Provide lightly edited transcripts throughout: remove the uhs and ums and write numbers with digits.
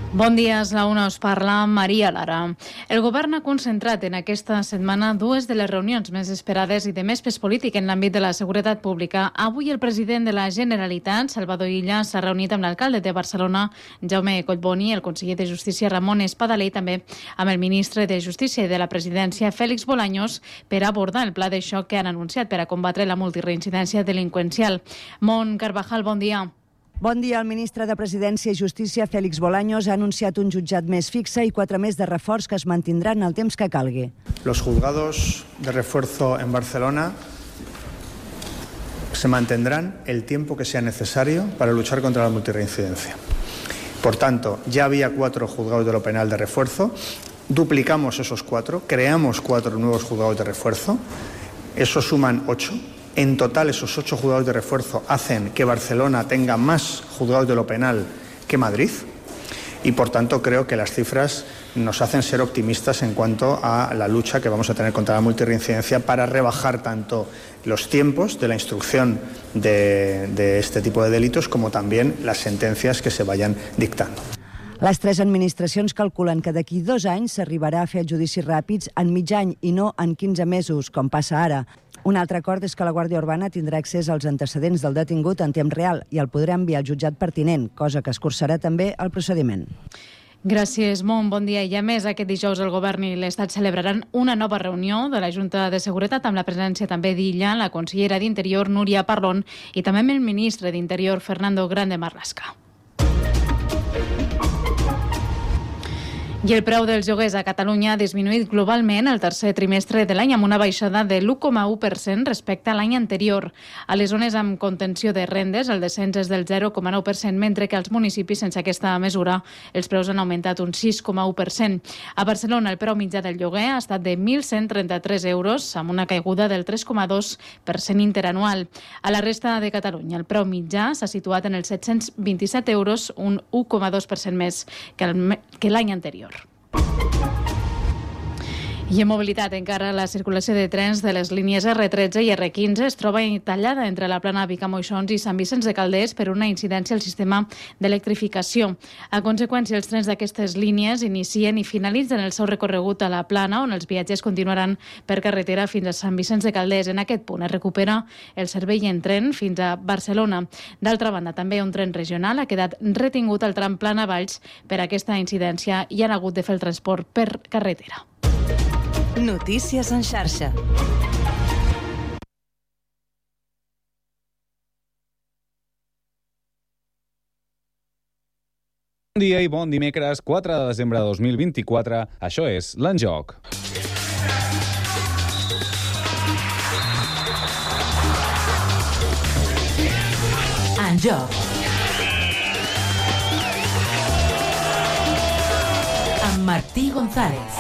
Bon dia, és la una, us parla Maria Lara. El govern ha concentrat en aquesta setmana dues de les reunions més esperades i de més pes polític en l'àmbit de la seguretat pública. Avui el president de la Generalitat, Salvador Illa, s'ha reunit amb l'alcalde de Barcelona, Jaume Collboni, el conseller de Justícia, Ramon Espadaler, i també amb el ministre de Justícia i de la Presidència, Félix Bolaños, per abordar el pla de xoc que han anunciat per a combatre la multireincidència delinqüencial. Mont Carvajal, bon dia. Bon dia. El ministre de Presidència i Justícia, Félix Bolaños, ha anunciat un jutjat més fixe i 4 més de reforç que es mantindran el temps que calgui. Los juzgados de refuerzo en Barcelona se mantendrán el tiempo que sea necesario para luchar contra la multirreincidencia. Por tanto, ya había 4 juzgados de lo penal de refuerzo, duplicamos esos 4, creamos 4 nuevos juzgados de refuerzo, eso suman 8. En total, esos 8 juzgados de refuerzo hacen que Barcelona tenga más juzgados de lo penal que Madrid y, por tanto, creo que las cifras nos hacen ser optimistas en cuanto a la lucha que vamos a tener contra la multirreincidencia para rebajar tanto los tiempos de la instrucción de este tipo de delitos como también las sentencias que se vayan dictando. Les 3 administracions calculen que d'aquí 2 anys s'arribarà a fer judicis ràpids en mig any i no en 15 mesos, com passa ara. Un altre acord és que la Guàrdia Urbana tindrà accés als antecedents del detingut en temps real i el podrà enviar al jutjat pertinent, cosa que escurçarà també el procediment. Gràcies, Mont. Bon dia. I a més, aquest dijous el govern i l'Estat celebraran una nova reunió de la Junta de Seguretat amb la presència també d'Illa, la consellera d'Interior, Núria Parlon, i també amb el ministre d'Interior, Fernando Grande Marlaska. I el preu dels lloguers a Catalunya ha disminuït globalment el tercer trimestre de l'any amb una baixada de l'1,1% respecte a l'any anterior. A les zones amb contenció de rendes el descens és del 0,9%, mentre que als municipis sense aquesta mesura els preus han augmentat un 6,1%. A Barcelona el preu mitjà del lloguer ha estat de 1.133 euros, amb una caiguda del 3,2% interanual. A la resta de Catalunya el preu mitjà s'ha situat en els 727 euros, un 1,2% més que l'any anterior. I en mobilitat, encara la circulació de trens de les línies R13 i R15 es troba tallada entre la plana Vic-a-Moixons i Sant Vicenç de Calders per una incidència al sistema d'electrificació. A conseqüència, els trens d'aquestes línies inicien i finalitzen el seu recorregut a la plana, on els viatgers continuaran per carretera fins a Sant Vicenç de Calders. En aquest punt es recupera el servei en tren fins a Barcelona. D'altra banda, també un tren regional ha quedat retingut al tram Plana-Valls per aquesta incidència i han hagut de fer el transport per carretera. Notícies en xarxa. Bon dia i bon dimecres, 4 de desembre de 2024. Això és l'Enjoc. Enjoc. Amb Martí González.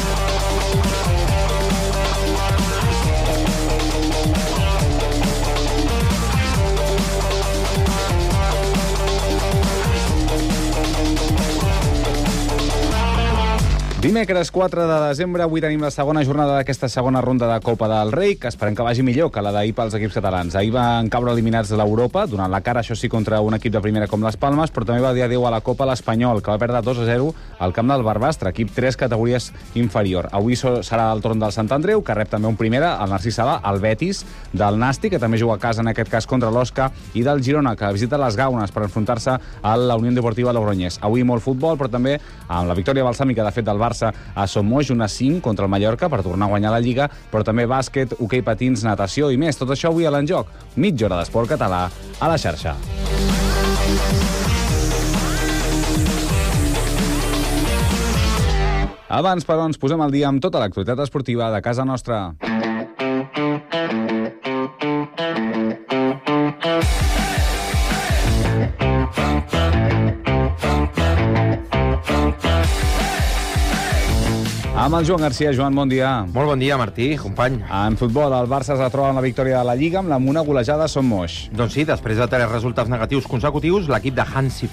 Dimecres 4 de desembre, avui tenim la segona jornada d'aquesta segona ronda de Copa del Rei, que esperem que vagi millor que la d'ahir pels equips catalans. Ahir van caure eliminats de l'Europa, donant la cara, això sí, contra un equip de primera com les Palmes, però també va dir adéu a la Copa l'Espanyol, que va perdre 2-0 al camp del Barbastre, equip 3 categories inferior. Avui serà el torn del Sant Andreu, que rep també un primera, el Narcís Sala, el Betis, del Nàstic, que també juga a casa en aquest cas contra l'Osca, i del Girona, que visita les Gaunes per enfrontar-se a la Unió Deportiva Logroñés. Avui molt futbol, però també amb la victòria balsàmica, de fet, del Barça a Sommoix, 1-5 contra el Mallorca per tornar a guanyar la Lliga, però també bàsquet, hoquei patins, natació i més. Tot això avui a l'Enjoc. Mitja hora d'esport català a la xarxa. Abans, però, ens posem al dia amb tota l'actualitat esportiva de casa nostra. Amb el Joan Garcia. Joan, bon dia. Molt bon dia, Martí, company. En futbol, el Barça es retroba en la victòria de la Lliga amb una golejada a Sommoix. Doncs sí, després de 3 resultats negatius consecutius, l'equip de Hansi Flick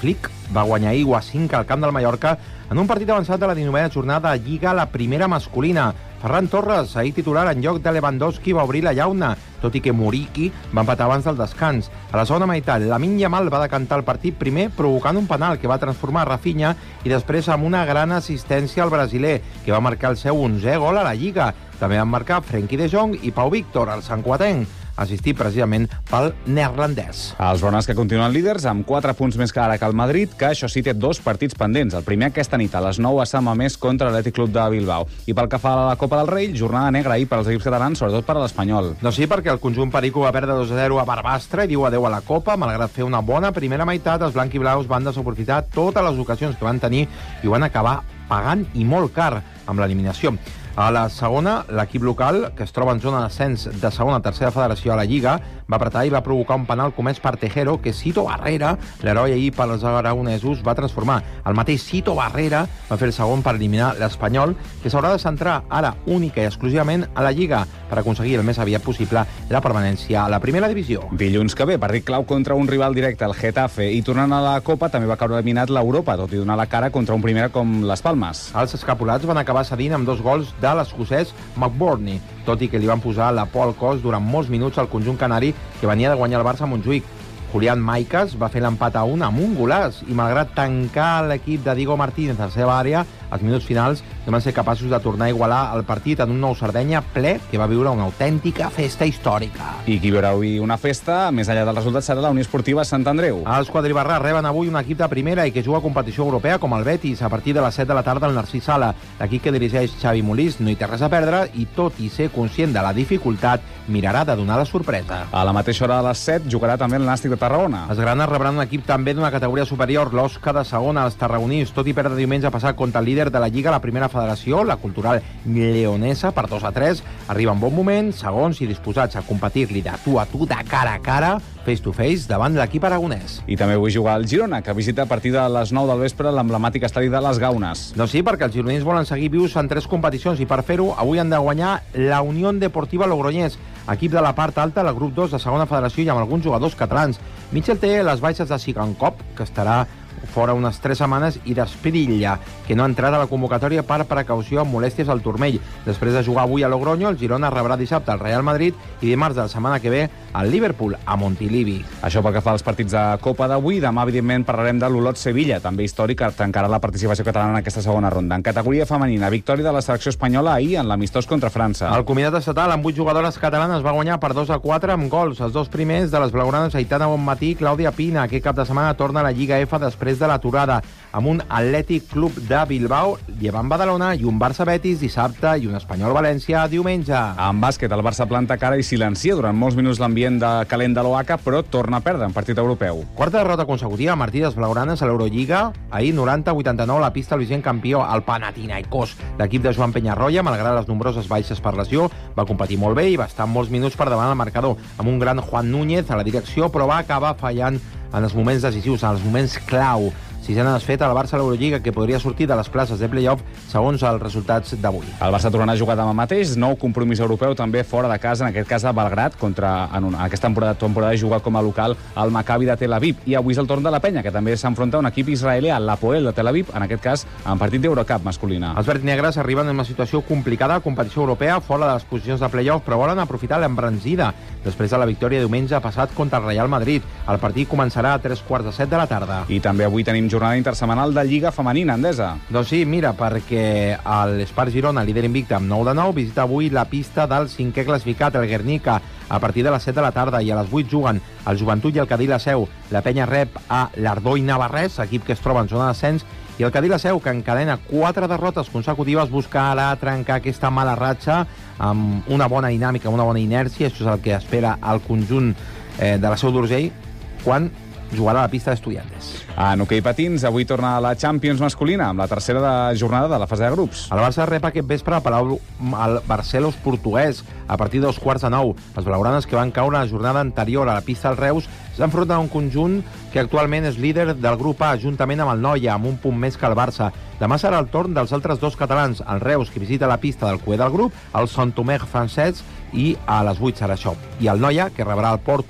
va guanyar ahir 1-5 al camp del Mallorca en un partit avançat de la 19a jornada de Lliga, la primera masculina. Ferran Torres, ahir titular en lloc de Lewandowski, va obrir la llauna, tot i que Muriqui va empatar abans del descans. A la segona meitat, Lamine Yamal va decantar el partit primer provocant un penal que va transformar Rafinha i després amb una gran assistència al brasiler, que va marcar el seu 11è gol a la Lliga. També van marcar Frenkie de Jong i Pau Víctor, el santcuatenc, assistit precisament pel neerlandès. Els blaugranes que continuen líders amb 4 punts més que ara que el Madrid, que això sí té 2 partits pendents. El primer aquesta nit a les 9 a Sant Mamés contra l'Atlètic Club de Bilbao. I pel que fa a la Copa del Rei, jornada negra ahir per als equips catalans, sobretot per a l'Espanyol. No sí, perquè el conjunt perico va perdre 2-0 a Barbastre i diu adeu a la Copa. Malgrat fer una bona primera meitat, els blanquiblaus van desaprofitar totes les ocasions que van tenir i ho van acabar pagant i molt car amb l'eliminació. A la segona, l'equip local, que es troba en zona d'ascens de segona a tercera federació a la Lliga, va apretar i va provocar un penal comès per Tejero, que Sito Barrera, l'heroi ahir per als aragonesos, va transformar. El mateix Sito Barrera va fer el segon per eliminar l'Espanyol, que s'haurà de centrar ara única i exclusivament a la Lliga per aconseguir el més aviat possible la permanència a la primera divisió. Dilluns que ve, partit clau contra un rival directe, el Getafe, i tornant a la Copa també va caure eliminat l'Europa, tot i donar la cara contra un primer com les Palmes. Els escapulats van acabar cedint amb 2 gols de l'escocès McBurney, tot i que li van posar la por al cos durant molts minuts al conjunt canari, que venia de guanyar el Barça a Montjuïc. Julián Maicas va fer l'empat a 1 amb un golaç i, malgrat tancar l'equip de Diego Martínez a la seva àrea, als minuts finals no van ser capaços de tornar a igualar el partit en un Nou Sardenya ple que va viure una autèntica festa històrica. I qui veurà avui una festa, més enllà del resultat, serà la Unió Esportiva Sant Andreu. Els quadribarrats reben avui un equip de primera i que juga a competició europea com el Betis a partir de les 7 de la tarda al Narcís Sala. L'equip que dirigeix Xavi Molís no hi té res a perdre i, tot i ser conscient de la dificultat, mirarà de donar la sorpresa. A la mateixa hora de les 7 jugarà també el Nàstic de Tarragona. Els granes rebran un equip també d'una categoria superior, l'Osca de segona. Els tarragonins, tot i perdre diumenge passat contra el líder de la Lliga, la primera federació, la Cultural Leonesa, per 2-3, arriba en bon moment, segons i disposats a competir-li de tu a tu, de cara a cara, face to face, davant de l'equip aragonès. I també vull jugar al Girona, que visita a partir de les 9 del vespre l'emblemàtic estadi de les Gaunes. No, sí, perquè els gironins volen seguir vius en 3 competicions i per fer-ho avui han de guanyar la Unió Deportiva Logroñés, equip de la part alta, la grup 2 de segona federació i amb alguns jugadors catalans. Mitchell té les baixes de Sigankov, que estarà fora unes 3 setmanes, i d'Espirilla, que no ha entrat a la convocatòria per precaució amb molèsties al turmell. Després de jugar avui a Logroño, el Girona rebrà dissabte el Real Madrid i dimarts de la setmana que ve el Liverpool a Montilivi. Això pel que fa als partits de Copa d'avui. Demà, evidentment, parlarem de l'Olot-Sevilla, també històric, que tancarà la participació catalana en aquesta segona ronda. En categoria femenina, victòria de la selecció espanyola ahir en l'amistós contra França. El comitat estatal amb 8 jugadores catalanes va guanyar per 2-4 amb gols. Els 2 primers de les blaugranes, Aitana Bonmatí i Clàudia Pina. Aquest cap de setmana torna a la Lliga F després de l'aturada, amb un Atlètic Club de Bilbao, Llevant Badalona i un Barça Betis dissabte i un Espanyol València diumenge. En bàsquet, el Barça planta cara i silencia durant molts minuts l'ambient de calent de l'Oaca, però torna a perdre en partit europeu. Quarta derrota consecutiva a Martí dels blaugranes a l'Eurolliga. Ahir 90-89 a la pista el vigent campió, el Panathinaikos. L'equip de Joan Peñarroya, malgrat les nombroses baixes per lesió, va competir molt bé i va estar molts minuts per davant el marcador, amb un gran Juan Núñez a la direcció, però va acabar fallant en els moments decisius, en els moments clau. Sisena desfeta al Barça a l'Eurolliga, que podria sortir de les places de play-off segons els resultats d'avui. El Barça tornarà a jugar demà mateix, nou compromís europeu també fora de casa, en aquest cas a Belgrat, en aquesta temporada juga com a local al Maccabi de Tel Aviv. I avui és el torn de la Penya, que també s'enfronta a un equip israelià, l'Hapoel de Tel Aviv, en aquest cas en partit d'Eurocup masculina. Els verdinegres arriben en una situació complicada a competició europea, fora de les posicions de play-off, però volen aprofitar l'embranzida després de la victòria diumenge passat contra el Real Madrid. El partit començarà a 3:45 de la tarda. I també avui tenim jornada intersetmanal de Lliga Femenina, Endesa. Doncs sí, mira, perquè l'Espart Girona, líder invicte amb 9-9, visita avui la pista del 5è classificat, el Guernica, a partir de les 7 de la tarda, i a les 8 juguen el Joventut i el Cadí la Seu. La Penya rep a l'Ardoi Navarrès, equip que es troba en zona d'ascens, i el Cadí la Seu, que encadena 4 derrotes consecutives, busca ara trencar aquesta mala ratxa amb una bona dinàmica, una bona inèrcia. Això és el que espera el conjunt de la Seu d'Urgell quan jugarà a la pista d'Estudiantes. En hoquei patins, avui torna a la Champions masculina, amb la tercera jornada de la fase de grups. El Barça rep aquest vespre a Palau el Barcelos portuguès, a partir de 8:45. Les blaugranes, que van caure la jornada anterior a la pista del Reus, s'enfronten a un conjunt que actualment és líder del grup A, juntament amb el Noia, amb un punt més que el Barça. Demà serà el torn dels altres 2 catalans, el Reus, que visita la pista del cué del grup, el Sant Tomé francès, i a les 8 serà això. I el Noia, que rebrà el Porto,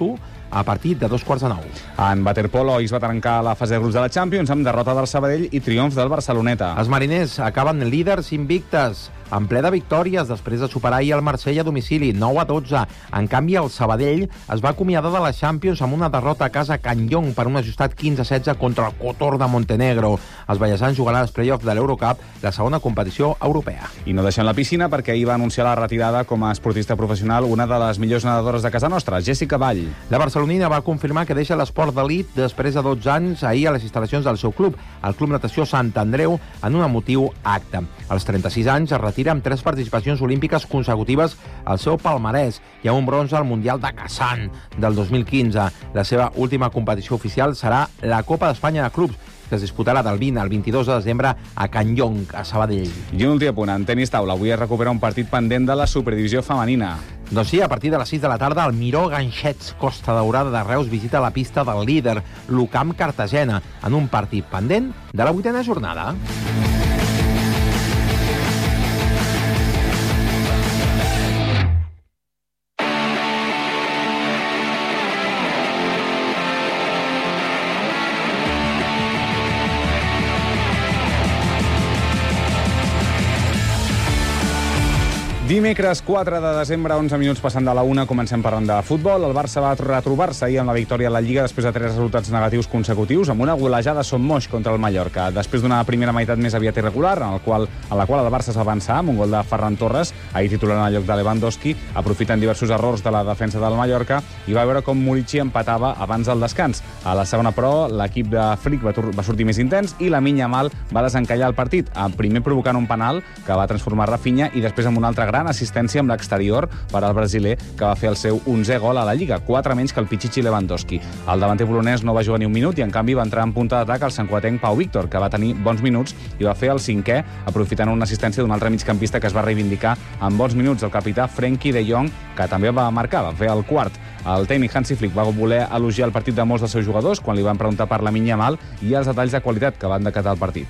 a partir de 8:45. En waterpolo es va trencar la fase de grups de la Champions amb derrota del Sabadell i triomf del Barceloneta. Els mariners acaben líders invictes, en ple de victòries, després de superar ahir el Marsella a domicili, 9-12. En canvi, el Sabadell es va acomiadar de la Champions amb una derrota a casa a Can Llong per un ajustat 15-16 contra el Kotor de Montenegro. Els ballesans jugaran als play-offs de l'Eurocup, la segona competició europea. I no deixem la piscina perquè ahir va anunciar la retirada com a esportista professional una de les millors nedadores de casa nostra, Jessica Vall. La barcelonina va confirmar que deixa l'esport d'elit després de 12 anys ahir a les instal·lacions del seu club, el Club Natació Sant Andreu, en un emotiu acte. Als 36 anys es retira amb 3 participacions olímpiques consecutives al seu palmarès i amb un bronze al Mundial de Kazan del 2015. La seva última competició oficial serà la Copa d'Espanya de Clubs, que es disputarà del 20 al 22 de desembre a Can Llong, a Sabadell. I un últim punt, en tenis taula. Avui es recupera un partit pendent de la Superdivisió femenina. Doncs sí, a partir de les 6 de la tarda, el Miró Ganxets Costa Daurada de Reus visita la pista del líder, l'Ucamp Cartagena, en un partit pendent de la 8a jornada. Dimecres 4 de desembre, 11 minuts passant de la 1, comencem parlant de futbol. El Barça va retrobar-se ahir amb la victòria a la Lliga després de 3 resultats negatius consecutius, amb una golejada Son-Moix contra el Mallorca. Després d'una primera meitat més aviat irregular, en la qual el Barça es va avançar amb un gol de Ferran Torres, ahir titular en el lloc de Lewandowski, aprofitant diversos errors de la defensa del Mallorca, i va veure com Murici empatava abans del descans. A la segona, però, l'equip de Flick va sortir més intens i Lamine Yamal va desencallar el partit, primer provocant un penal que va transformar Rafinha i després amb un altre gran assistència amb l'exterior per al brasiler, que va fer el seu 11è gol a la Lliga, 4 menys que el Pichichi Lewandowski. El davanter polonès no va jugar ni un minut i, en canvi, va entrar en punta d'atac el santcuatenc Pau Víctor, que va tenir bons minuts i va fer el 5è, aprofitant una assistència d'un altre migcampista que es va reivindicar amb bons minuts, el capità Frenkie de Jong, que també va marcar, va fer el quart. El tècnic Hansi Flick va voler elogiar el partit de molts dels seus jugadors quan li van preguntar per Lamine Yamal i els detalls de qualitat que van decatar el partit.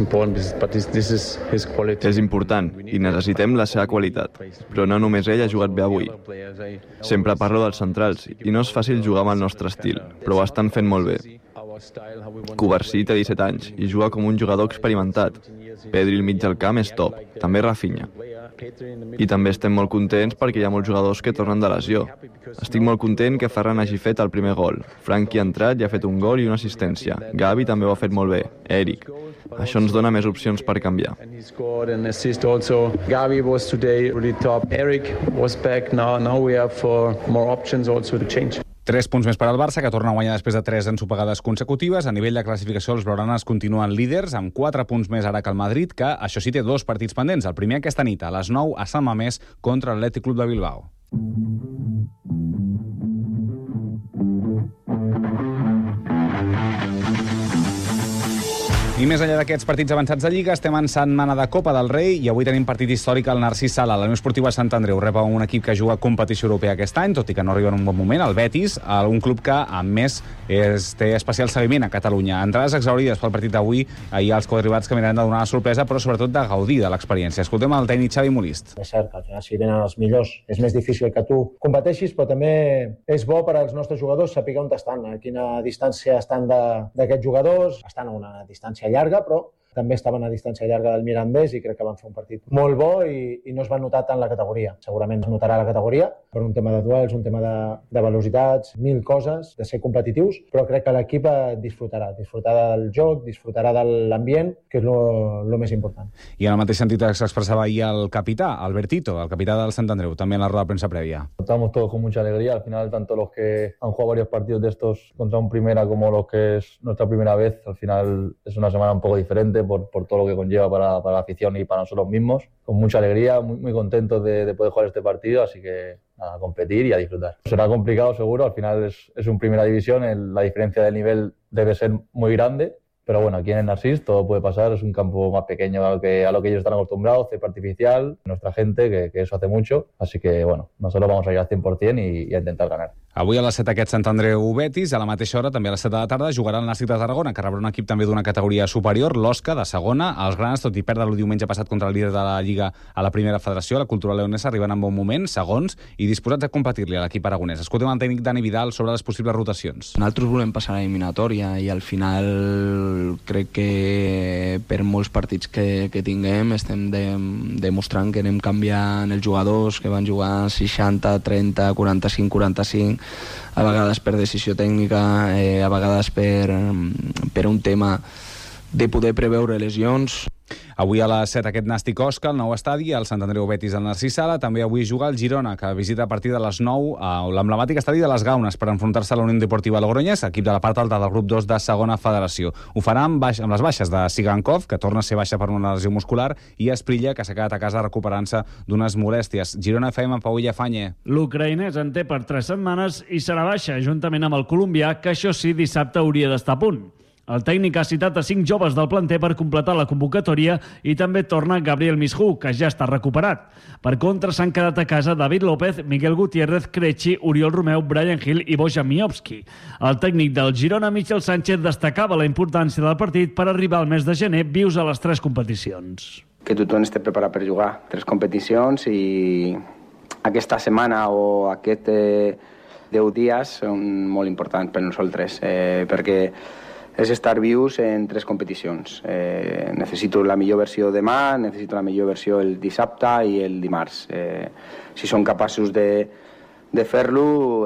És important i necessitem la seva qualitat, però no només ell ha jugat bé avui. Sempre parlo dels centrals i no és fàcil jugar amb el nostre estil, però ho estan fent molt bé. Covarsí té 17 anys i juga com un jugador experimentat. Pedri al mig del camp és top, també Rafinha. I també estem molt contents perquè hi ha molts jugadors que tornen de lesió. Estic molt content que Ferran hagi fet el primer gol. Frenkie ha entrat i ha fet un gol i una assistència. Gavi també ho ha fet molt bé. Eric. Això ens dona més opcions per canviar. Gavi was today really top. Eric was back. Now we have more options also to change. 3 punts més per al Barça, que torna a guanyar després de 3 ensopegades consecutives. A nivell de classificació, els blaugranes continuen líders, amb 4 punts més ara que el Madrid, que això sí té 2 partits pendents. El primer aquesta nit, a les 9, a Sant Mamés, contra l'Atlètic Club de Bilbao. I més enllà d'aquests partits avançats de Lliga, estem en setmana de Copa del Rei i avui tenim partit històric al Narcís Sala. La Unió Esportiva Sant Andreu rep un equip que juga competició europea aquest any, tot i que no arriba en un bon moment, el Betis, un club que, a més, té especial seguiment a Catalunya. Entrades exaurides pel partit d'avui, ahir els coadribats que miraran de donar una sorpresa, però sobretot de gaudir de l'experiència. Escoltem el tècnic Xavi Molist. És cert que al final, si venen els millors, és més difícil que tu competeixis, però també és bo per als nostres jugadors saber on estan, a quina distància estan d'aquests jugadors. Estan a una distància llarga, però també estaven a distància llarga del Mirandés i crec que van fer un partit molt bo i no es va notar tant la categoria. Segurament es notarà la categoria per un tema de duels, un tema de velocitats, 1000 coses, de ser competitius, però crec que l'equip disfrutarà del joc, disfrutarà de l'ambient, que és lo més important. I en el mateix sentit s'expressava ahir el capità, Albertito, el capità del Sant Andreu, també en la roda de premsa prèvia. Estamos todos con mucha alegría, al final tanto los que han jugado varios partidos de estos contra un primera como los que es nuestra primera vez, al final es una semana un poco diferente por todo lo que conlleva para la afición y para nosotros mismos. Con mucha alegría, muy contentos de poder jugar este partido, así que nada, a competir y a disfrutar. Será complicado seguro, al final es un primera división, la diferencia del nivel debe ser muy grande, pero bueno, aquí en el Narcís todo puede pasar, es un campo más pequeño a lo que ellos están acostumbrados, césped artificial, nuestra gente, que eso hace mucho, así que bueno, nosotros vamos a ir al 100% y a intentar ganar. Avui a les 7 aquest Sant Andreu Betis, a la mateixa hora, també a les 7 de la tarda, jugarà el Nàstic de Tarragona, que rebrà un equip també d'una categoria superior, l'Osca, de segona. Els grans, tot i perdre el diumenge passat contra el líder de la Lliga a la primera federació, la Cultura Leonesa, arriben en bon moment, segons, i disposats a competir-li a l'equip aragonès. Escoltem el tècnic Dani Vidal sobre les possibles rotacions. Nosaltres volem passar a l'eliminatòria i al final crec que per molts partits que tinguem estem demostrant que anem canviant els jugadors que van jugar 60, 30, 45, 45, a vegades per decisió tècnica, a vegades per un tema de poder preveure lesions. Avui a les 7 aquest Nàstic Osca, el nou estadi, el Sant Andreu Betis al Narcís Sala. També avui juga el Girona, que visita a partir de les 9 a l'emblemàtic estadi de les Gaunes per enfrontar-se a la Unió Deportiva Logroñés, equip de la part alta del grup 2 de segona federació. Ho farà amb les baixes de Sigankov, que torna a ser baixa per una lesió muscular, i Esprilla, que s'ha quedat a casa recuperant-se d'unes molèsties. Girona FM, Pau Llafanye. L'ucraïnès en té per 3 setmanes i serà baixa, juntament amb el colombià, que això sí, dissabte hauria d'estar a punt. El tècnic ha citat a 5 joves del planter per completar la convocatòria i també torna Gabriel Misjú, que ja està recuperat. Per contra, s'han quedat a casa David López, Miguel Gutiérrez, Crechi, Oriol Romeu, Brian Hill i Bojan Miovski. El tècnic del Girona, Michel Sánchez, destacava la importància del partit per arribar al mes de gener vius a les 3 competicions. Que tothom esté preparat per jugar 3 competicions i aquesta setmana o aquest 10 dies són molt importants per nosaltres, perquè és estar vius en 3 competicions. Necessito la millor versió demà, necessito la millor versió el dissabte i el dimarts. Si som capaços de fer-lo,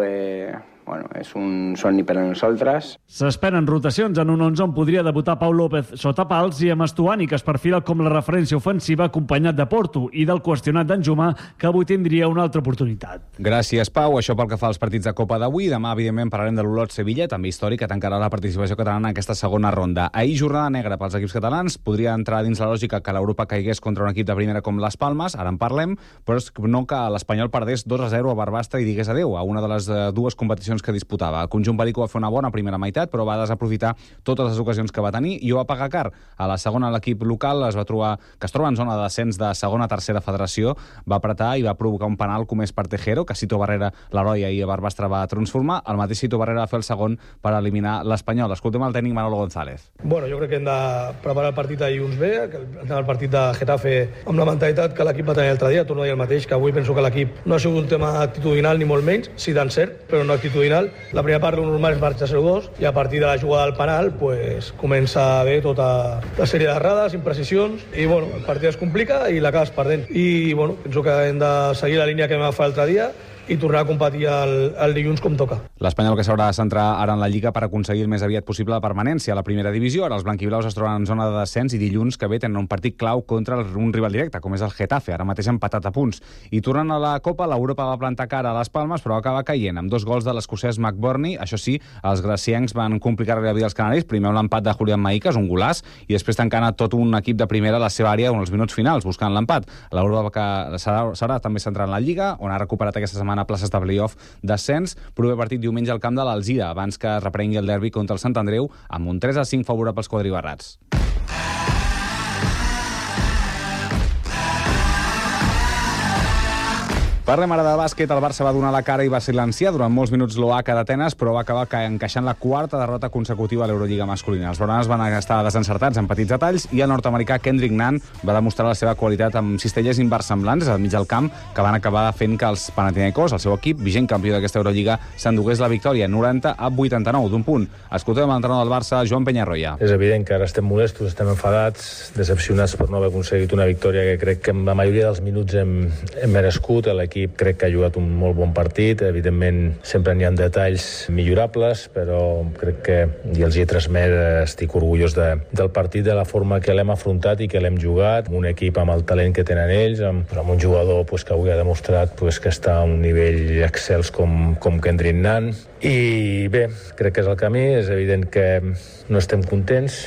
és un somni per a nosaltres. S'esperen rotacions en un 11 on podria debutar Pau López sota pals i amb Estuani, que es perfila com la referència ofensiva acompanyat de Porto i del qüestionat d'Anjumà, que avui tindria una altra oportunitat. Gràcies, Pau. Això pel que fa als partits de Copa d'avui. Demà, evidentment, parlarem de l'Olot-Sevilla, també històric, que tancarà la participació catalana en aquesta segona ronda. Ahir, jornada negra pels equips catalans. Podria entrar dins la lògica que l'Europa caigués contra un equip de primera com les Palmes, ara en parlem, però no que l'Espanyol perdés 2-0 a Barbastre i digués adeu a una de les 2 competicions que disputava. El conjunt perico va fer una bona primera meitat, però va desaprofitar totes les ocasions que va tenir i ho va pagar car. A la segona, l'equip local es troba en zona de descens de segona a tercera federació, va apretar i va provocar un penal comès per Tejero, que Sito Barrera, l'heroi, ahir a Barbastre va transformar. El mateix Sito Barrera va fer el segon per eliminar l'Espanyol. Escoltem el tècnic Manolo González. Bueno, jo crec que hem de preparar el partit d'ahir uns bé, el partit de Getafe amb la mentalitat que l'equip va tenir l'altre dia. Torno a dir el mateix, que avui penso que l'equip no ha sigut un tema actitudinal ni molt menys, sí d'encert, però no actitudinal. La primera part normal és marxa 0-2 i a partir de la jugada del penal pues, comença a haver tota la sèrie d'errades, imprecisions i bueno, el partit es complica i l'acabes perdent. I bueno, penso que hem de seguir la línia que vam agafar l'altre dia i tornar a competir el dilluns com toca. L'Espanyol, que s'haurà de centrar ara en la Lliga per aconseguir el més aviat possible la permanència a la primera divisió. Ara els blanquiblaus es troben en zona de descens i dilluns que ve tenen un partit clau contra un rival directe, com és el Getafe, ara mateix empatat a punts. I tornant a la Copa, l'Europa va plantar cara a les Palmes, però va acabar caient amb 2 gols de l'escocès McBurney. Això sí, els graciencs van complicar la vida als canaris, primer amb l'empat de Julián Maícas, un golaç, i després tancant a tot un equip de primera a la seva àrea en els minuts finals, buscant l'empat. L'Europa que serà també centrant la Lliga, on ha recuperat aquesta setmana places de play-off d'ascens. Proper partit diumenge al camp de l'Alzira, abans que reprengui el derbi contra el Sant Andreu, amb un 3-5 favorable als quadribarrats. Parlem ara de bàsquet. El Barça va donar la cara i va silenciar durant molts minuts l'Oaca d'Atenes, però va acabar encaixant la 4ª derrota consecutiva a l'Eurolliga masculina. Els blaugranes van estar desencertats en petits detalls i el nord-americà Kendrick Nunn va demostrar la seva qualitat amb cistelles inversemblants al mig del camp, que van acabar fent que els Panathinaikos, el seu equip, vigent campió d'aquesta Eurolliga, s'endugués la victòria 90-89 d'un punt. Escoltem l'entrenador del Barça, Joan Peñarroya. És evident que ara estem molestos, estem enfadats, decepcionats per no haver aconseguit una victòria que crec que en la majoria dels minuts hem merescut. L'equip crec que ha jugat un molt bon partit. Evidentment, sempre n'hi ha detalls millorables, però crec que, i els hi he transmès, estic orgullós del partit, de la forma que l'hem afrontat i que l'hem jugat, amb un equip amb el talent que tenen ells, amb un jugador que avui ha demostrat que està a un nivell excels com Kendrick Nunn. I bé, crec que és el camí, és evident que no estem contents,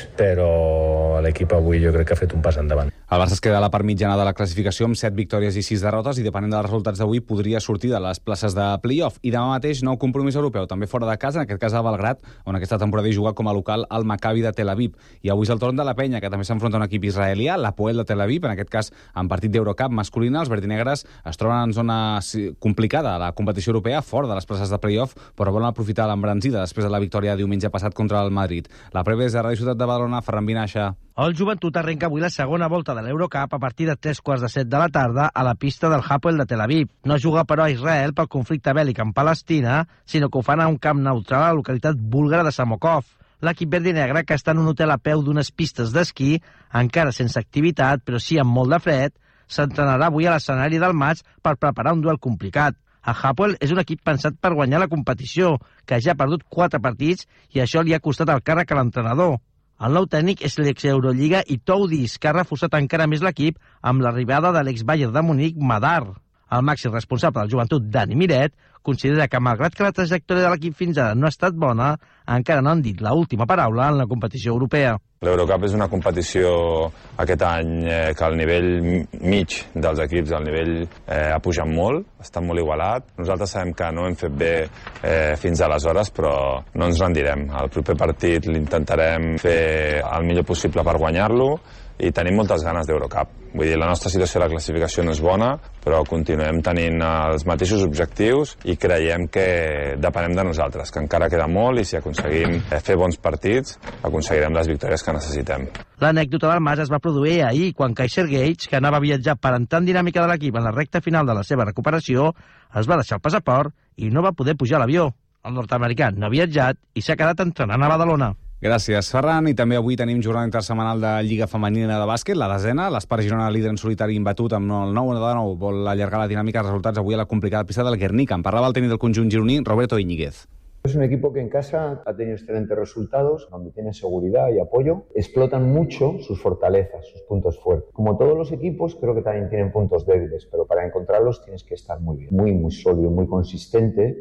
però l'equip avui jo crec que ha fet un pas endavant. El Barça es queda a la part mitjana de la classificació amb 7 victòries i 6 derrotes i, depenent dels resultats d'avui, podria sortir de les places de play-off. I demà mateix, nou compromís europeu, també fora de casa, en aquest cas a Belgrad, on aquesta temporada hi juga com a local el Maccabi de Tel Aviv. I avui és el torn de la Penya, que també s'enfronta a un equip israelià, l'Hapoel de Tel Aviv, en aquest cas en partit d'Eurocup masculina. Els verdinegres es troben en zona complicada a la competició europea, fora de les places de play-off, però volen aprofitar l'embranzida després de la victòria diumenge passat contra el Madrid. La prèvia és de Ràdio Ciutat de Badalona, Ferran Vinaixa. El Joventut arrenca avui la segona volta de l'Eurocup a partir de 3:15 de la tarda a la pista del Hapoel de Tel Aviv. No juga, però, a Israel pel conflicte bèl·lic amb Palestina, sinó que ho fan a un camp neutral a la localitat búlgara de Samokov. L'equip verdinegre, que està en un hotel a peu d'unes pistes d'esquí, encara sense activitat, però sí amb molt de fred, s'entrenarà avui a l'escenari del maig per preparar un duel complicat. El Hapoel és un equip pensat per guanyar la competició, que ja ha perdut 4 partits i això li ha costat el càrrec a l'entrenador. El nou tècnic és l'ex-Eurolliga i Toudis, que ha reforçat encara més l'equip amb l'arribada de l'ex-Bayern de Munic, Madar. El màxim responsable del Joventut, Dani Miret, considera que, malgrat que la trajectòria de l'equip fins ara no ha estat bona, encara no han dit l'última paraula en la competició europea. L'Eurocup és una competició aquest any que al nivell mig dels equips, el nivell ha pujat molt, està molt igualat. Nosaltres sabem que no hem fet bé fins aleshores, però no ens rendirem. El proper partit l'intentarem fer el millor possible per guanyar-lo i tenim moltes ganes d'Eurocup. Vull dir, la nostra situació a la classificació no és bona, però continuem tenint els mateixos objectius i creiem que depenem de nosaltres, que encara queda molt i si aconseguim fer bons partits, aconseguirem les victòries que necessitem. L'anècdota del Mas es va produir ahir, quan Kaiser Gage, que anava a viatjar per entrar en dinàmica de l'equip en la recta final de la seva recuperació, es va deixar el passaport i no va poder pujar a l'avió. El nord-americà no ha viatjat i s'ha quedat entrenant a Badalona. Gràcies, Ferran. I també avui tenim jornada intersetmanal de Lliga Femenina de Bàsquet, la 10a. L'Espar Girona, líder en solitari imbatut amb el 9-9, vol allargar la dinàmica de resultats avui a la complicada pista del Guernica. En parlava el tècnic del conjunt gironí, Roberto Íñiguez. Es un equipo que en casa ha tenido excelentes resultados, donde tiene seguridad y apoyo. Explotan mucho sus fortalezas, sus puntos fuertes. Como todos los equipos, creo que también tienen puntos débiles, pero para encontrarlos tienes que estar muy bien, muy sólido, muy consistente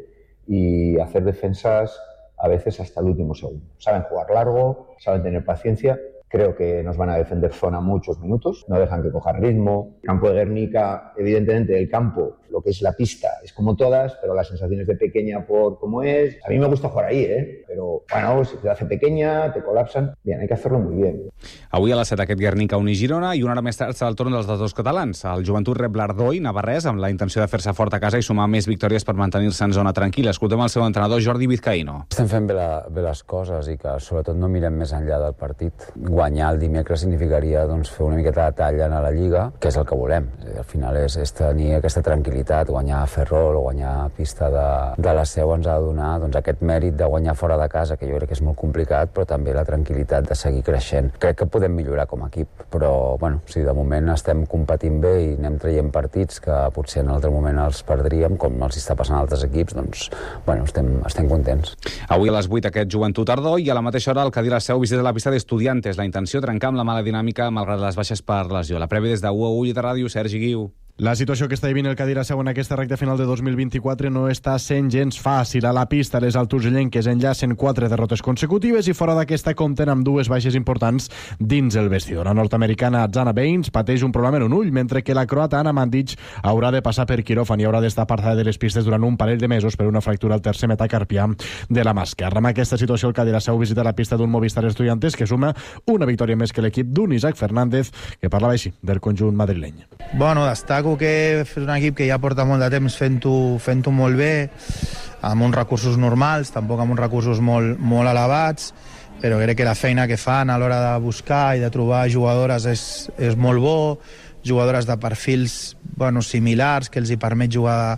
y hacer defensas a veces hasta el último segundo. Saben jugar largo, saben tener paciencia. Creo que nos van a defender zona muchos minutos, no dejan que coja ritmo. El campo de Guernica, evidentemente, el campo, lo que es la pista, es como todas, pero las sensaciones de pequeña por cómo es. A mí me gusta jugar ahí, pero bueno, si te hace pequeña, te colapsan. Bien, hay que hacerlo muy bien. Avui a les 7 aquest Guernica Uni Girona i una hora més tard serà el torn dels dos catalans. El Joventut rep l'Ardoi navarrès amb la intenció de fer-se fort a casa i sumar més victòries per mantenir-se en zona tranquil·la. Escoltem el seu entrenador Jordi Vizcaíno. Estem fent bé les coses i que sobretot no mirem més enllà del partit. Guanyar el dimecres significaria fer una miqueta de talla a la Lliga, que és el que volem. Al final és tenir aquesta tranquil·litat, guanyar a Ferrol o guanyar a pista de la Seu ens ha de donar aquest mèrit de guanyar fora de casa, que jo crec que és molt complicat, però també la tranquil·litat de seguir creixent. Crec que podem millorar com a equip, però si de moment estem competint bé i anem traient partits que potser en altre moment els perdríem, com els està passant a altres equips, estem contents. Avui a les 8 aquest Joventut Ardoi i a la mateixa hora el Cadí la Seu visita la pista d'Estudiantes. La intenció trencar amb la mala dinàmica malgrat les baixes per lesió. La prèvia des de UAU de Ràdio, Sergi Guiu. La situació que està vivint el Cadí la Seu en aquesta recta final de 2024 no està sent gens fàcil. A la pista, les altosellenques enllacen 4 derrotes consecutives i fora d'aquesta compten amb 2 baixes importants dins el vestidor. La nord-americana Zana Baines pateix un problema en un ull, mentre que la croata Anna Mandic haurà de passar per quiròfan i haurà d'estar apartada de les pistes durant un parell de mesos per una fractura al tercer metacarpià de la mà esquerra. Amb aquesta situació, el Cadí la Seu visita la pista d'un Movistar Estudiantes que suma una victòria més que l'equip d'un Isaac Fernández, que parlava així del conjunt madrileny. Bueno, destaco que és un equip que ja porta molt de temps fent-ho molt bé, amb uns recursos normals, tampoc amb uns recursos molt elevats, però crec que la feina que fan a l'hora de buscar i de trobar jugadores és molt bo, jugadores de perfils similars que els hi permet jugar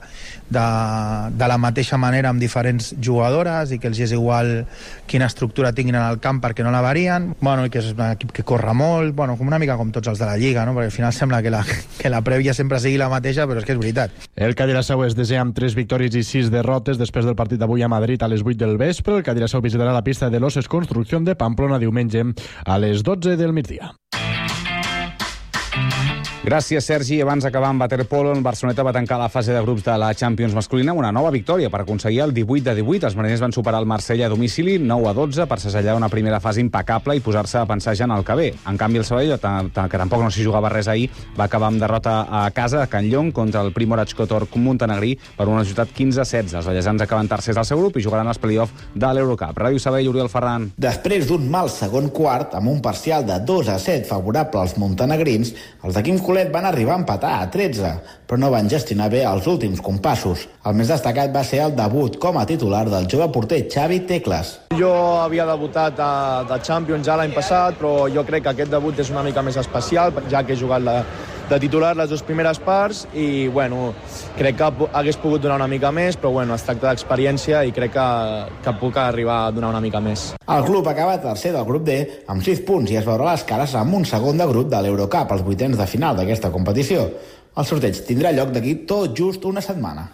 de la mateixa manera amb diferents jugadores i que els és igual quina estructura tinguin en el camp perquè no la varien, i que és un equip que corre molt, com una mica com tots els de la Lliga, no? Perquè al final sembla que la prèvia sempre sigui la mateixa, però és que és veritat. El Cadí la Seu es desea amb 3 victòries i 6 derrotes després del partit d'avui a Madrid a les 8 del vespre. El Cadí la Seu visitarà la pista de l'Oses Construcción de Pamplona diumenge a les 12 del migdia. Gràcies, Sergi. Abans d'acabar amb waterpolo, el Barceloneta va tancar la fase de grups de la Champions masculina amb una nova victòria per aconseguir el 18-18. Els mariners van superar el Marsella a domicili 9-12 per segellar una primera fase impecable i posar-se a pensar ja en el que ve. En canvi, el Sabadell, que tampoc no s'hi jugava res ahir, va acabar amb derrota a casa a Can Llong contra el Primorac Kotor montenegrí per un resultat 15-16. Els ballesans acaben tercers al seu grup i jugaran els play-off de l'Eurocup. Ràdio Sabadell, Oriol Ferran. Després d'un mal segon quart, amb un parcial de 2-7 favorable als montenegrins, els d'equips Colet van arribar a empatar a 13, però no van gestionar bé els últims compassos. El més destacat va ser el debut com a titular del jove porter Xavi Tecles. Jo havia debutat de Champions ja l'any passat, però jo crec que aquest debut és una mica més especial, ja que he jugat de titular les dues primeres parts i bueno, crec que hagués pogut donar una mica més, però bueno, es tracta d'experiència i crec que puc arribar a donar una mica més. El club acaba tercer del grup D amb 6 punts i es veurà les cares amb un segon de grup de l'Eurocup, els vuitens de final d'aquesta competició. El sorteig tindrà lloc d'aquí tot just una setmana.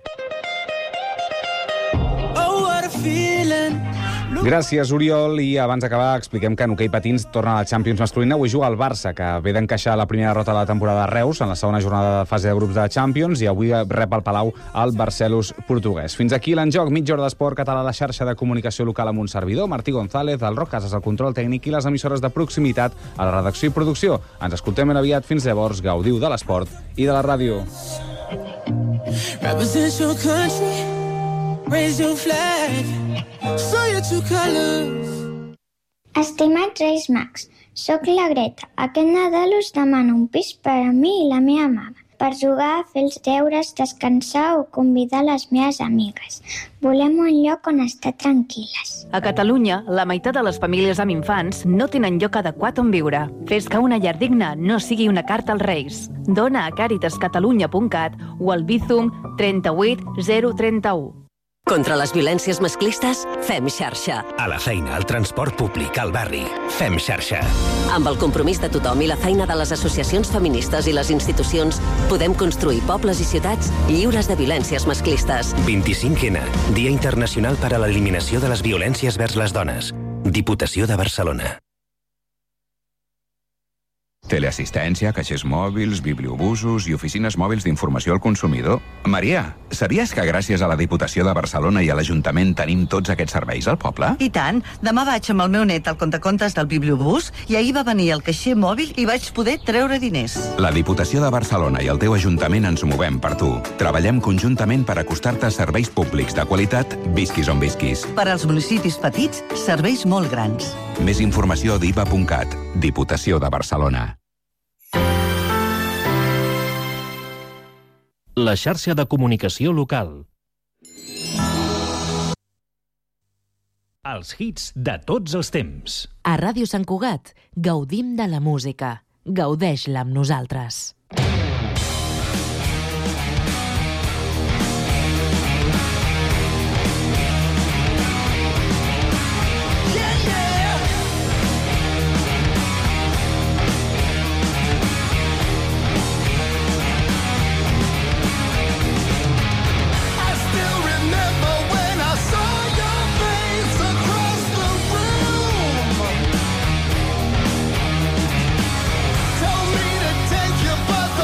Gràcies, Oriol. I abans d'acabar expliquem que en hoquei patins torna a la Champions masculina. Avui juga el Barça, que ve d'encaixar la primera derrota de la temporada de Reus en la segona jornada de fase de grups de Champions, i avui rep al Palau el Barcelos portuguès. Fins aquí l'enjoc, mitja hora d'esport català, la xarxa de comunicació local amb un servidor, Martí González, el Roc Casas, el control tècnic i les emissores de proximitat a la redacció i producció. Ens escoltem ben aviat. Fins llavors, gaudiu de l'esport i de la ràdio. Raise your flag, show your true colors. Estimats Reis Mags, sóc la Greta. Aquest Nadal us demano un pis per a mi i la meva mama, per jugar, fer els deures, descansar o convidar les meves amigues. Volem un lloc on estar tranquil·les. A Catalunya, la meitat de les famílies amb infants no tenen lloc adequat on viure. Fes que una llar digna no sigui una carta als Reis. Dona a caritascatalunya.cat o al Bizum 38 031. Contra les violències masclistes, fem xarxa. A la feina, al transport públic, al barri, fem xarxa. Amb el compromís de tothom i la feina de les associacions feministes i les institucions, podem construir pobles i ciutats lliures de violències masclistes. 25N, Dia Internacional per a l'Eliminació de les Violències vers les Dones. Diputació de Barcelona. Teleassistència, caixers mòbils, bibliobusos i oficines mòbils d'informació al consumidor. Maria, sabies que gràcies a la Diputació de Barcelona i a l'Ajuntament tenim tots aquests serveis al poble? I tant. Demà vaig amb el meu net al comptacontes del bibliobús i ahir va venir el caixer mòbil i vaig poder treure diners. La Diputació de Barcelona i el teu Ajuntament ens movem per tu. Treballem conjuntament per acostar-te a serveis públics de qualitat, visquis on visquis. Per als municipis petits, serveis molt grans. Més informació a diva.cat. Diputació de Barcelona. La xarxa de comunicació local. Els hits de tots els temps. A Ràdio Sant Cugat gaudim de la música. Gaudeix-la amb nosaltres. Tell me to take you, but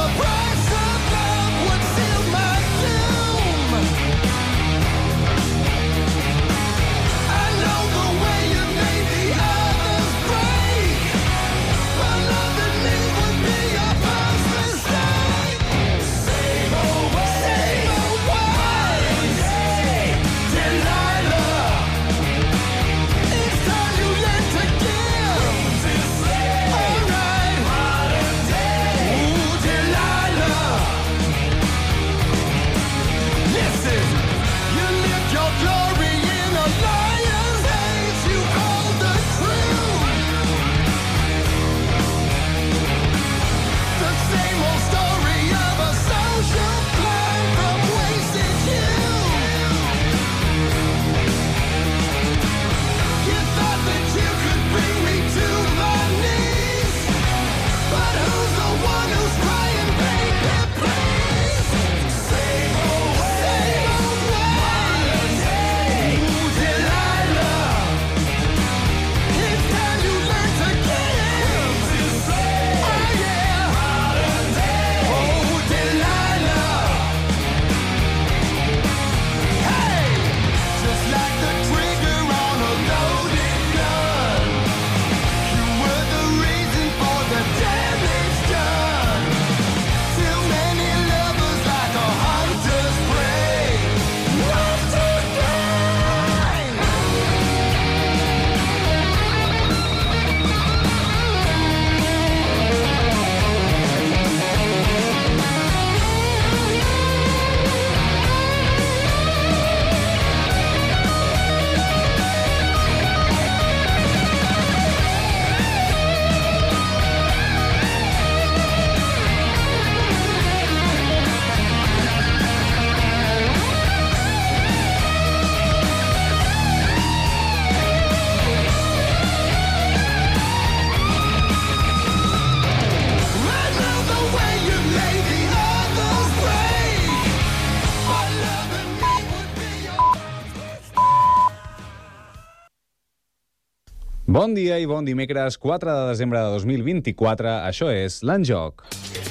Bon dia i bon dimecres, 4 de desembre de 2024. Això és l'Enjoc.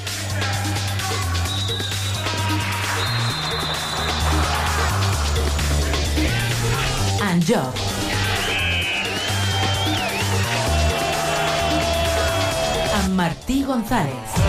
Enjoc. Amb Martí González.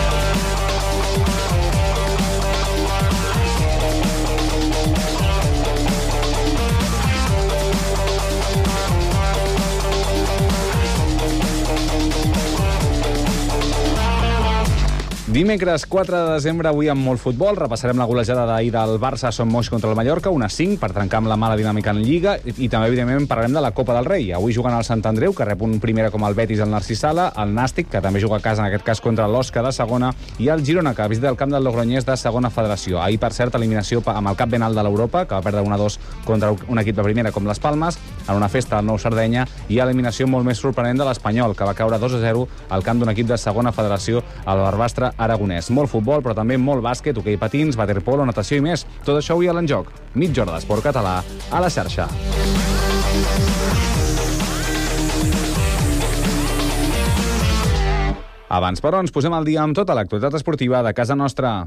Dimecres 4 de desembre, avui amb molt futbol. Repassarem la golejada d'ahir del Barça a Son Moix contra el Mallorca, 1-5, per trencar amb la mala dinàmica en Lliga, i també, evidentment, parlarem de la Copa del Rei. Avui jugant al Sant Andreu, que rep un primera com el Betis al Narcís Sala, el Nàstic, que també juga a casa, en aquest cas, contra l'Osca de segona, i el Girona, que visita el camp del Logroñés de segona federació. Ahir, per cert, eliminació amb el cap ben alt de l'Europa, que va perdre 1-2 contra un equip de primera com les Palmes, en una festa al Nou Sardenya, i eliminació molt més sorprenent de l'Espanyol, que va caure 2-0 al camp d'un equip de segona federació, al Barbastre aragonès. Molt futbol, però també molt bàsquet, hoquei patins, waterpolo, natació i més. Tot això avui a l'Enjoc. Mitja hora d'esport català a la xarxa. Abans, però, ens posem al dia amb tota l'actualitat esportiva de casa nostra.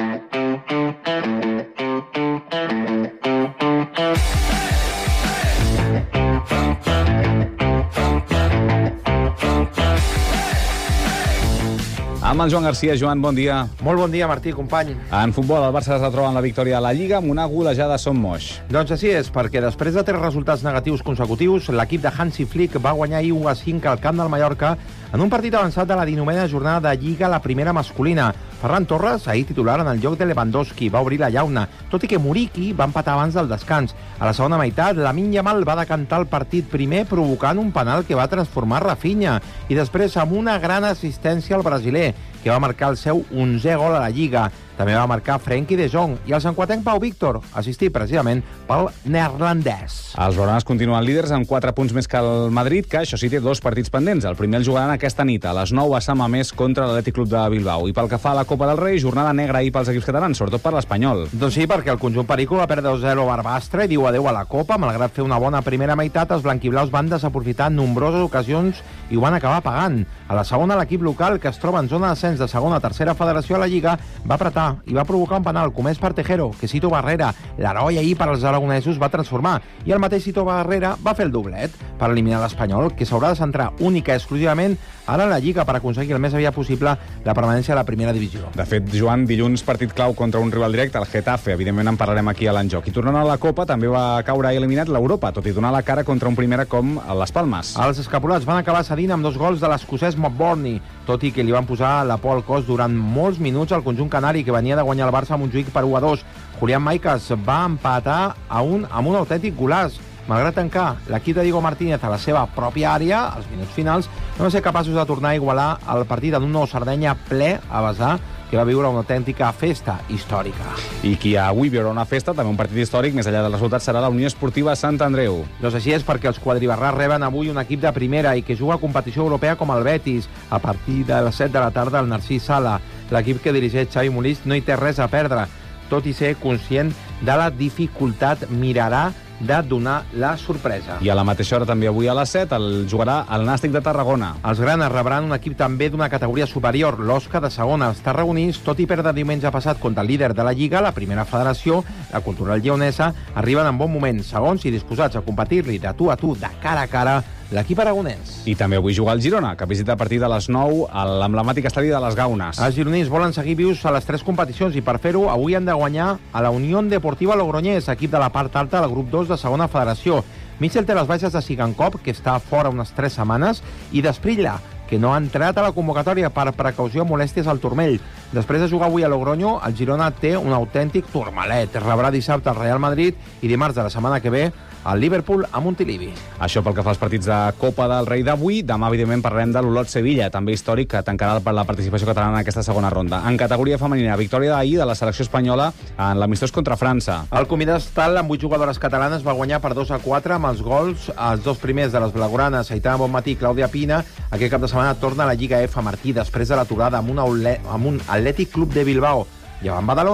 Amb el Joan Garcia. Joan, bon dia. Molt bon dia, Martí, company. En futbol, el Barça es retroba en la victòria a la Lliga amb una golejada a Son Moix. Doncs així és, perquè després de 3 resultats negatius consecutius, l'equip de Hansi Flick va guanyar 1-5 al camp del Mallorca en un partit avançat de la 19a jornada de Lliga, la primera masculina. Ferran Torres, ahir titular en el lloc de Lewandowski, va obrir la llauna, tot i que Muriqui va empatar abans del descans. A la segona meitat, Lamine Yamal va decantar el partit primer provocant un penal que va transformar Rafinha, i després amb una gran assistència al brasiler, que va marcar el seu 11è gol a la Lliga. També va marcar Frenkie de Jong i el sanquatenc Pau Víctor, assistit precisament pel neerlandès. Els blaugranes continuen líders amb 4 punts més que el Madrid, que això sí té 2 partits pendents. El primer el jugaran aquesta nit, a les 9 a Sant Mamés contra l'Atlètic Club de Bilbao. I pel que fa a la Copa del Rei, jornada negra ahir pels equips catalans, sobretot per l'Espanyol. Doncs sí, perquè el conjunt perico va perdre 2-0 a Barbastre i diu adeu a la Copa. Malgrat fer una bona primera meitat, els blanquiblaus van desaprofitar nombroses ocasions i ho van acabar pagant. A la segona, l'equip local, que es troba en zona d'ascens de segona a tercera federació a la Lliga, va apretar i va provocar un penal comès per Tejero, que Cito Barrera, l'heroi ahir per als aragonesos, va transformar, i el mateix Cito Barrera va fer el doblet per eliminar l'Espanyol, que s'haurà de centrar única i exclusivament ara a la Lliga per aconseguir el més aviat possible la permanència a la primera divisió. De fet, Joan, dilluns partit clau contra un rival directe, el Getafe. Evidentment en parlarem aquí a l'Enjoc. I tornant a la Copa, també va caure eliminat l'Europa, tot i donar la cara contra un primera com les Palmes. Els escapulats van acabar cedint amb 2 gols de l'escocès Mobborny, tot i que li van posar la por al cos durant molts minuts al conjunt canari, que venia de guanyar el Barça a Montjuïc per 1-2. Julián Maicas va empatar amb un autèntic golaç. Malgrat tancar l'equip de Diego Martínez a la seva pròpia àrea, als minuts finals, no van ser capaços de tornar a igualar el partit en un Nou Sardenya ple a vessar, que va viure una autèntica festa històrica. I qui avui viurà una festa, també un partit històric, més enllà del resultat, serà la Unió Esportiva Sant Andreu. Doncs així és, perquè els quadribarrats reben avui un equip de primera i que juga a competició europea com el Betis, a partir de les 7 de la tarda al Narcís Sala. L'equip que dirigeix Xavi Molist no hi té res a perdre, tot i ser conscient de la dificultat, mirarà de donar la sorpresa. I a la mateixa hora, també avui a les 7, el jugarà el Nàstic de Tarragona. Els granes rebran un equip també d'una categoria superior, l'Osca de segona. Els tarragonins, tot i perdre diumenge passat contra el líder de la Lliga, la primera federació, la Cultural Lleonesa, arriben en bon moment, segons i disposats a competir-li de tu a tu, de cara a cara, l'equip aragonès. I també avui juga el Girona, que visita a partir de les 9 a l'emblemàtic estadi de les Gaunes. Els gironins volen seguir vius a les 3 competicions i per fer-ho avui han de guanyar a la Unió Deportiva Logroñés, equip de la part alta del grup 2 de segona federació. Michel té les baixes de Sigankov, que està fora unes 3 setmanes, i d'Esprilla, que no ha entrat a la convocatòria per precaució molèsties al turmell. Després de jugar avui a Logroño, el Girona té un autèntic turmalet. Rebrà dissabte el Real Madrid i dimarts de la setmana que ve al Liverpool a Montilivi. Això pel que fa als partits de Copa del Rei d'avui. Demà, evidentment, parlarem de l'Olot-Sevilla, també històric, que tancarà per la participació catalana en aquesta segona ronda. En categoria femenina, victòria d'ahir de la selecció espanyola en l'amistós contra França. El Comidestal, amb 8 jugadores catalanes, va guanyar per 2-4 amb els gols, els 2 primers de les blaugranes, Aitana Bonmatí i Clàudia Pina. Aquest cap de setmana torna a la Lliga F Martí després de l'aturada amb un Atlètic Club de Bilbao. I a Badalona,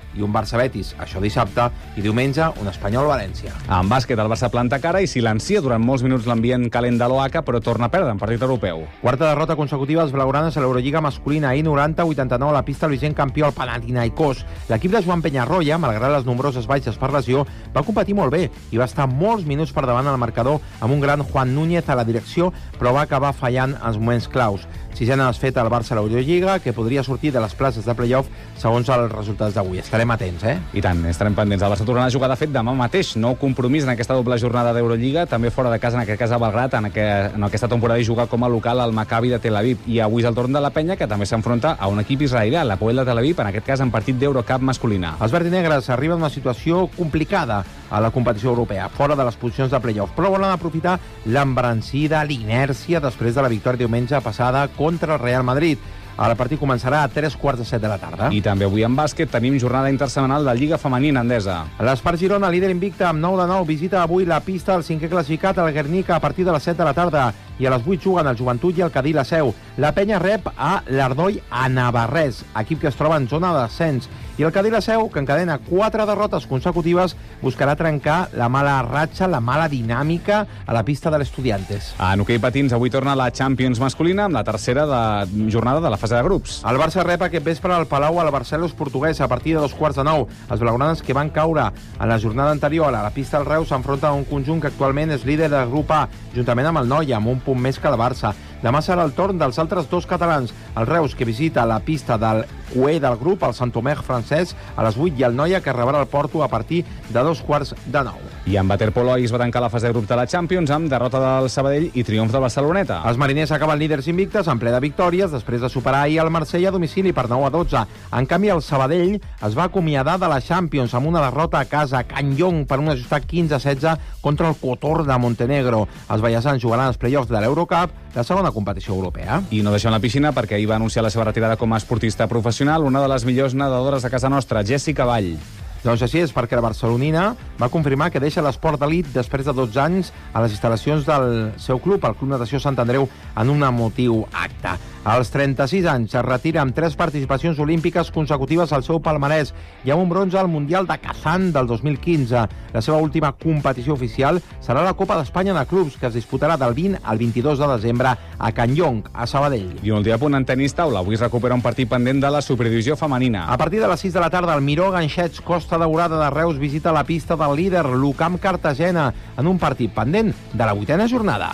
i un Barça-Betis, això dissabte, i diumenge un Espanyol-València. En bàsquet, el Barça planta cara i silencia durant molts minuts l'ambient calent de l'OACA, però torna a perdre en partit europeu. Quarta derrota consecutiva als blaugranes a l'Eurolliga masculina. Ahir 90-89 a la pista el vigent campió al Panathinaikos. L'equip de Joan Peñarroya, malgrat les nombroses baixes per lesió, va competir molt bé i va estar molts minuts per davant al marcador amb un gran Juan Núñez a la direcció, però va acabar fallant els moments claus. Sisena desfeta al Barça a l'Eurolliga, que podria sortir de les places de play-off segons els resultats d'avui. Estarem atents, I tant, estarem pendents. El Barça tornarà a jugar, de fet, demà mateix. Nou compromís en aquesta doble jornada d'Eurolliga, també fora de casa, en aquest cas a Belgrat, en aquesta temporada hi juga com a local al Maccabi de Tel Aviv. I avui és el torn de la penya, que també s'enfronta a un equip israelià, l'Hapoel de Tel Aviv, en aquest cas en partit d'Eurocup masculina. Els verds i negres arriben a una situació complicada a la competició europea, fora de les posicions de play-off, però volen aprofitar l'embrancida, l'inèrcia després de la victòria diumenge passada contra el Real Madrid. El partit començarà a 3:15 de la tarda. I també avui en bàsquet tenim jornada intersetmanal de Lliga Femenina Endesa. L'Espart Girona, líder invicte amb 9-9, visita avui la pista del cinquè classificat al Guernica a partir de les 7 de la tarda. I a les 8 juguen el Joventut i el Cadí la Seu. La penya rep a l'Ardoi a Navarrés, equip que es troba en zona de descens. I el Cadí la Seu, que encadena 4 derrotes consecutives, buscarà trencar la mala ratxa, la mala dinàmica a la pista de l'Estudiantes. En hoquei patins, avui torna la Champions masculina amb la tercera jornada de la fase de grups. El Barça rep aquest vespre al Palau a la Barcelos portuguès a partir de 2:15. Els blaugranes, que van caure en la jornada anterior a la pista del Reus, s'enfronten a un conjunt que actualment és líder del grup A, juntament amb el Noia, amb un punt més que el Barça. Demà serà el torn dels altres dos catalans, el Reus, que visita la pista del cué del grup, el Sant-Omer francès, a les 8, i el Noia, que rebrà el Porto a partir de 2:15. I en waterpolo ahir es va tancar la fase de grup de la Champions amb derrota del Sabadell i triomf del Barceloneta. Els mariners acaben líders invictes en ple de victòries després de superar ahir el Marsella a domicili per 9-12. En canvi, el Sabadell es va acomiadar de la Champions amb una derrota a casa a Can Llong per un ajustat 15-16 contra el Kotor de Montenegro. Els vallesans jugaran els play-offs de l'Eurocup, la segona competició europea. I no deixem la piscina perquè ahir va anunciar la seva retirada com a esportista professional una de les millors nedadores de casa nostra, Jessica Vall. Doncs així és, perquè la barcelonina va confirmar que deixa l'esport d'elit després de 12 anys a les instal·lacions del seu club, el Club Natació Sant Andreu, en un emotiu acte. Als 36 anys es retira amb 3 participacions olímpiques consecutives al seu palmarès i amb un bronze al Mundial de Kazan del 2015. La seva última competició oficial serà la Copa d'Espanya de Clubs, que es disputarà del 20 al 22 de desembre a Can Llong, a Sabadell. I un últim punt en tenis taula. Avui es recupera un partit pendent de la superdivisió femenina. A partir de les 6 de la tarda, el Miró Ganxets Costa Daurada de Reus visita la pista del líder, l'Ucamp Cartagena, en un partit pendent de la 8a jornada.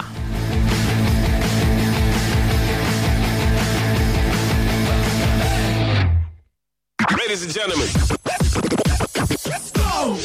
Ladies and gentlemen, let's go!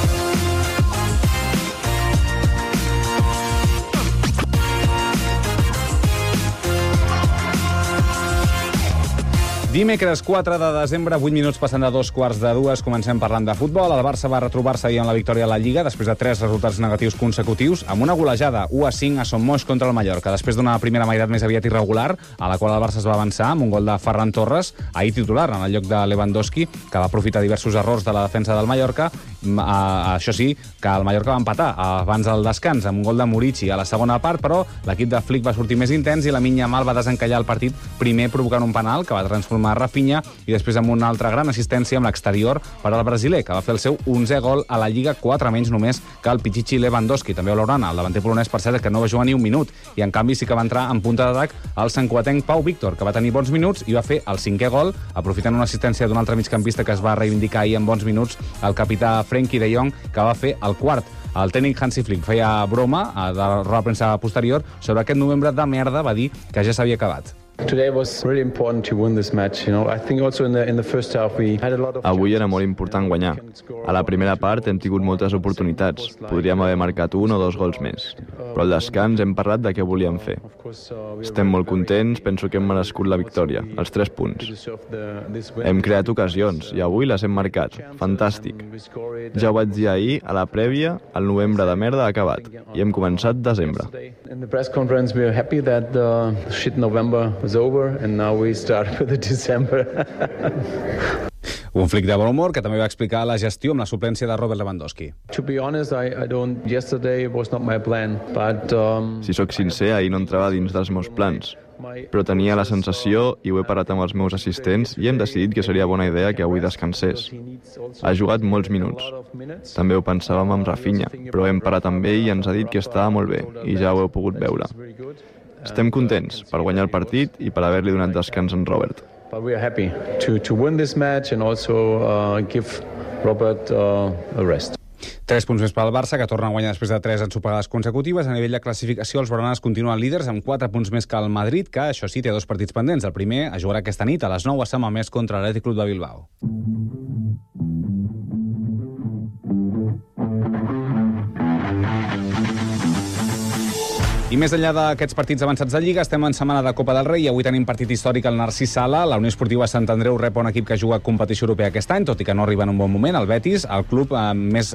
Dimecres 4 de desembre, 8 minuts passant de 2:15, comencem parlant de futbol. El Barça va retrobar-se ahir en la victòria a la Lliga després de 3 resultats negatius consecutius, amb una golejada 1-5 a Son Moix contra el Mallorca, després d'una primera meitat més aviat irregular, a la qual el Barça es va avançar amb un gol de Ferran Torres, ahir titular en el lloc de Lewandowski, que va aprofitar diversos errors de la defensa del Mallorca. Això sí, que el Mallorca va empatar abans del descans amb un gol de Murici a la segona part, però l'equip de Flick va sortir més intens i la Yamal va desencallar el partit, primer provocant un penal que va transformar Rafinha i després amb una altra gran assistència amb l'exterior per al brasiler, que va fer el seu 11è gol a la Lliga, 4 menys només que el Pichichi Lewandowski. També Blaugrana, el davanter polonès, per cert, que no va jugar ni un minut, i en canvi sí que va entrar en punta d'atac el santcuatenc Pau Víctor, que va tenir bons minuts i va fer el 5è gol, aprofitant una assistència d'un altre migcampista que es va reivindicar ahir en bons minuts, el capità Frenkie de Jong, que va fer el 4. El tècnic Hansi Flick feia broma de la roda de premsa posterior sobre aquest novembre de merda, va dir que ja s'havia acabat. Avui era molt important guanyar. A la primera part hem tingut moltes oportunitats. Podríem haver marcat 1 o 2 gols més. Però al descans hem parlat de què volíem fer. Estem molt contents, penso que hem merescut la victòria, els 3 punts. Hem creat ocasions i avui les hem marcat. Fantàstic. Ja ho vaig dir ahir, a la prèvia, el novembre de merda ha acabat i hem començat desembre. Was over and now we start with the December. Un Flick de bon humor que també va explicar la gestió amb la suplència de Robert Lewandowski. To be honest, I don't. Yesterday was not my plan, but Si sóc sincer, ahir no entrava dins dels meus plans. però tenia la sensació, i ho he parat amb els meus assistents, i hem decidit que seria bona idea que avui descansés. Ha jugat molts minuts. També ho pensàvem amb Rafinha, però hem parat amb ell i ens ha dit que estava molt bé, i ja ho heu pogut veure. Estem contents per guanyar el partit i per haver-li donat descans en Robert. But we are happy to win this match and also give Robert a rest. 3 punts més pel Barça, que torna a guanyar després de 3 ensopegades consecutives. A nivell de classificació, els blaugranes continuen líders amb 4 punts més que el Madrid, que això sí, té 2 partits pendents. El primer a jugar aquesta nit a les 9 a Sant Mamés contra l'Atlètic Club de Bilbao. I més enllà d'aquests partits avançats de Lliga, estem en setmana de Copa del Rei i avui tenim partit històric al Narcís Sala. La Unió Esportiva Sant Andreu rep un equip que juga a competició europea aquest any, tot i que no arriba en un bon moment. El Betis, el club, a més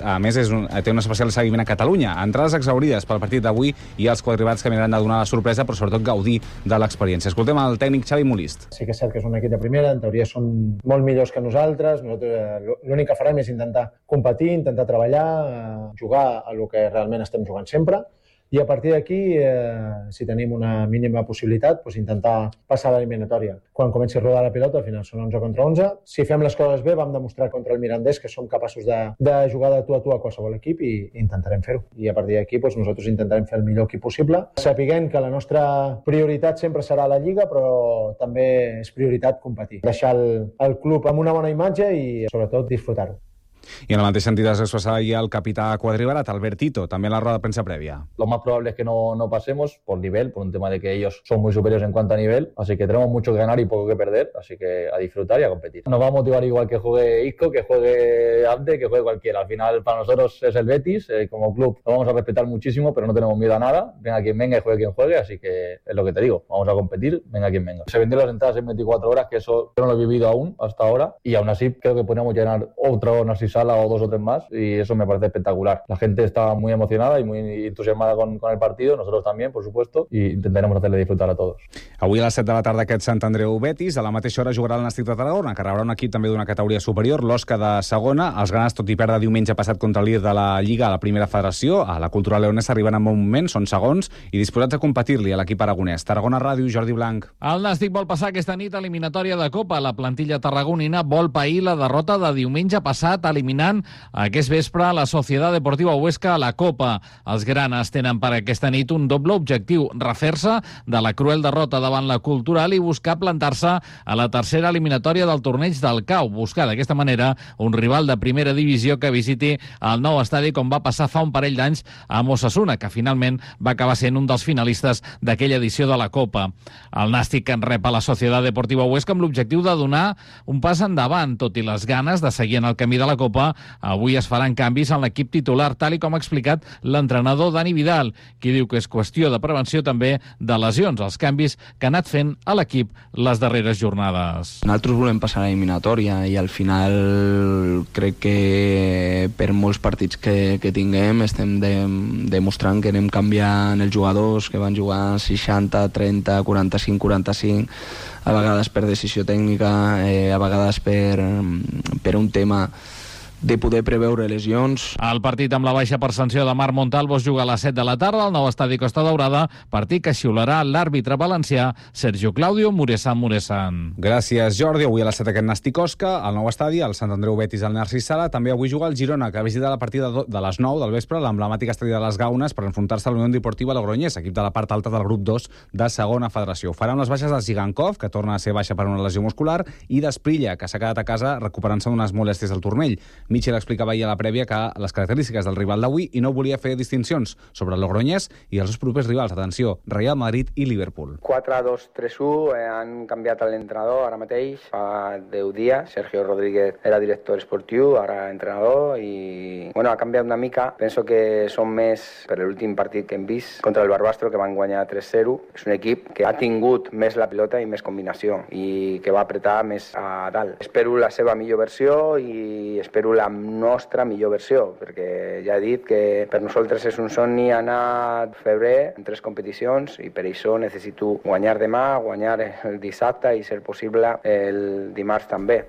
té un especial seguiment a Catalunya. Entrades exaurides pel partit d'avui i els quadribats que miraran de donar la sorpresa, però sobretot gaudir de l'experiència. Escoltem el tècnic Xavi Molist. Sí que és cert que és un equip de primera, en teoria són molt millors que nosaltres. Nosaltres l'únic que farem és intentar competir, intentar treballar, jugar a lo que realment estem jugant sempre. I a partir d'aquí, si tenim una mínima possibilitat, doncs intentar passar l'eliminatòria. Quan comenci a rodar la pilota, al final són 11 contra 11. Si fem les coses bé, vam demostrar contra el Mirandés que som capaços de jugar de tu a tu a qualsevol equip i intentarem fer-ho. I a partir d'aquí doncs nosaltres intentarem fer el millor equip possible, sapiguent que la nostra prioritat sempre serà la Lliga, però també és prioritat competir. Deixar el club amb una bona imatge i sobretot disfrutar-ho. Y en el mateix sentit es expresa ahí el capitán Quadribarat, Albertito, también la rueda de prensa previa. Lo más probable es que no pasemos por nivel, por un tema de que ellos son muy superiores en cuanto a nivel, así que tenemos mucho que ganar y poco que perder, así que a disfrutar y a competir. Nos va a motivar igual que juegue Isco, que juegue Abde, que juegue cualquiera. Al final para nosotros es el Betis, como club lo vamos a respetar muchísimo, pero no tenemos miedo a nada. Venga quien venga y juegue quien juegue, así que es lo que te digo, vamos a competir, venga quien venga. Se vendieron las entradas en 24 horas, que eso yo no lo he vivido aún hasta ahora, y aún así creo que podríamos llenar otro Narcís Sala o 2 o 3 más, y eso me parece espectacular. La gente está muy emocionada y muy entusiasmada con el partido, nosotros también, por supuesto, y intentaremos hacerle disfrutar a todos. Avui a les 7 de la tarda aquest Sant Andreu Betis, a la mateixa hora jugarà el Nàstic de Tarragona, que rebrà un equip també d'una categoria superior, l'Osca de segona. Els grans, tot i perdre diumenge passat contra el líder de la Lliga a la primera federació, a la Cultural Leonesa arriben en bon moment, són segons i disposats a competir-li a l'equip aragonès. Tarragona Ràdio, Jordi Blanc. El Nàstic vol passar aquesta nit a eliminatòria de Copa. La plantilla tarragonina vol pair la derrota de diumenge passat, eliminant aquest vespre la Societat Deportiva Huesca a la Copa. Els granes tenen per aquesta nit un doble objectiu: refer-se de la cruel derrota davant la Cultural i buscar plantar-se a la tercera eliminatòria del torneig del CAU, buscar d'aquesta manera un rival de primera divisió que visiti el nou estadi, com va passar fa un parell d'anys amb Osasuna, que finalment va acabar sent un dels finalistes d'aquella edició de la Copa. El Nàstic en rep a la Societat Deportiva Huesca amb l'objectiu de donar un pas endavant, tot i les ganes de seguir en el camí de la Copa. Avui es faran canvis en l'equip titular, tal i com ha explicat l'entrenador Dani Vidal, qui diu que és qüestió de prevenció també de lesions, els canvis que ha anat fent a l'equip les darreres jornades. Nosaltres volem passar a l'eliminatòria i al final crec que per molts partits que tinguem estem demostrant que anem canviant els jugadors que van jugar 60, 30, 45, 45, a vegades per decisió tècnica, a vegades per un tema de poder preveure lesions. El partit amb la baixa per sanció de Marc Montalvo es juga a les 7 de la tarda al nou estadi Costa Daurada, partit que xiularà l'àrbitre valencià Sergio Claudio Muresan. Gràcies, Jordi. Avui a les 7 aquest Nàstic Osca, al nou estadi, el Sant Andreu Betis al Narcís Sala. També avui juga el Girona, que visita la partida de les 9 del vespre, l'emblemàtic estadi de les Gaunes, per enfrontar-se a la Unió Deportiva Logroñés, equip de la part alta del grup 2 de segona federació. Faran les baixes de Zigankov, que torna a ser baixa per una lesió muscular, i d'Esprilla, que s'ha quedat a casa recuperant-se d'unes molèsties al turmell. Mitchell explicava ahir a la prèvia que les característiques del rival d'avui i no volia fer distincions sobre el Logroñés i els seus propers rivals. Atenció, Real Madrid i Liverpool. 4-2-3-1, han canviat l'entrenador ara mateix, fa 10 dies. Sergio Rodríguez era director esportiu, ara entrenador, i ha canviat una mica. Penso que són més per l'últim partit que hem vist contra el Barbastro, que van guanyar 3-0. És un equip que ha tingut més la pilota i més combinació i que va apretar més a dalt. Espero la seva millor versió i espero la nostra millor versió, perquè ja he dit que per nosaltres és un somni anar a febrer en 3 competicions i per això necessito guanyar demà, guanyar el dissabte i, ser possible, el dimarts també.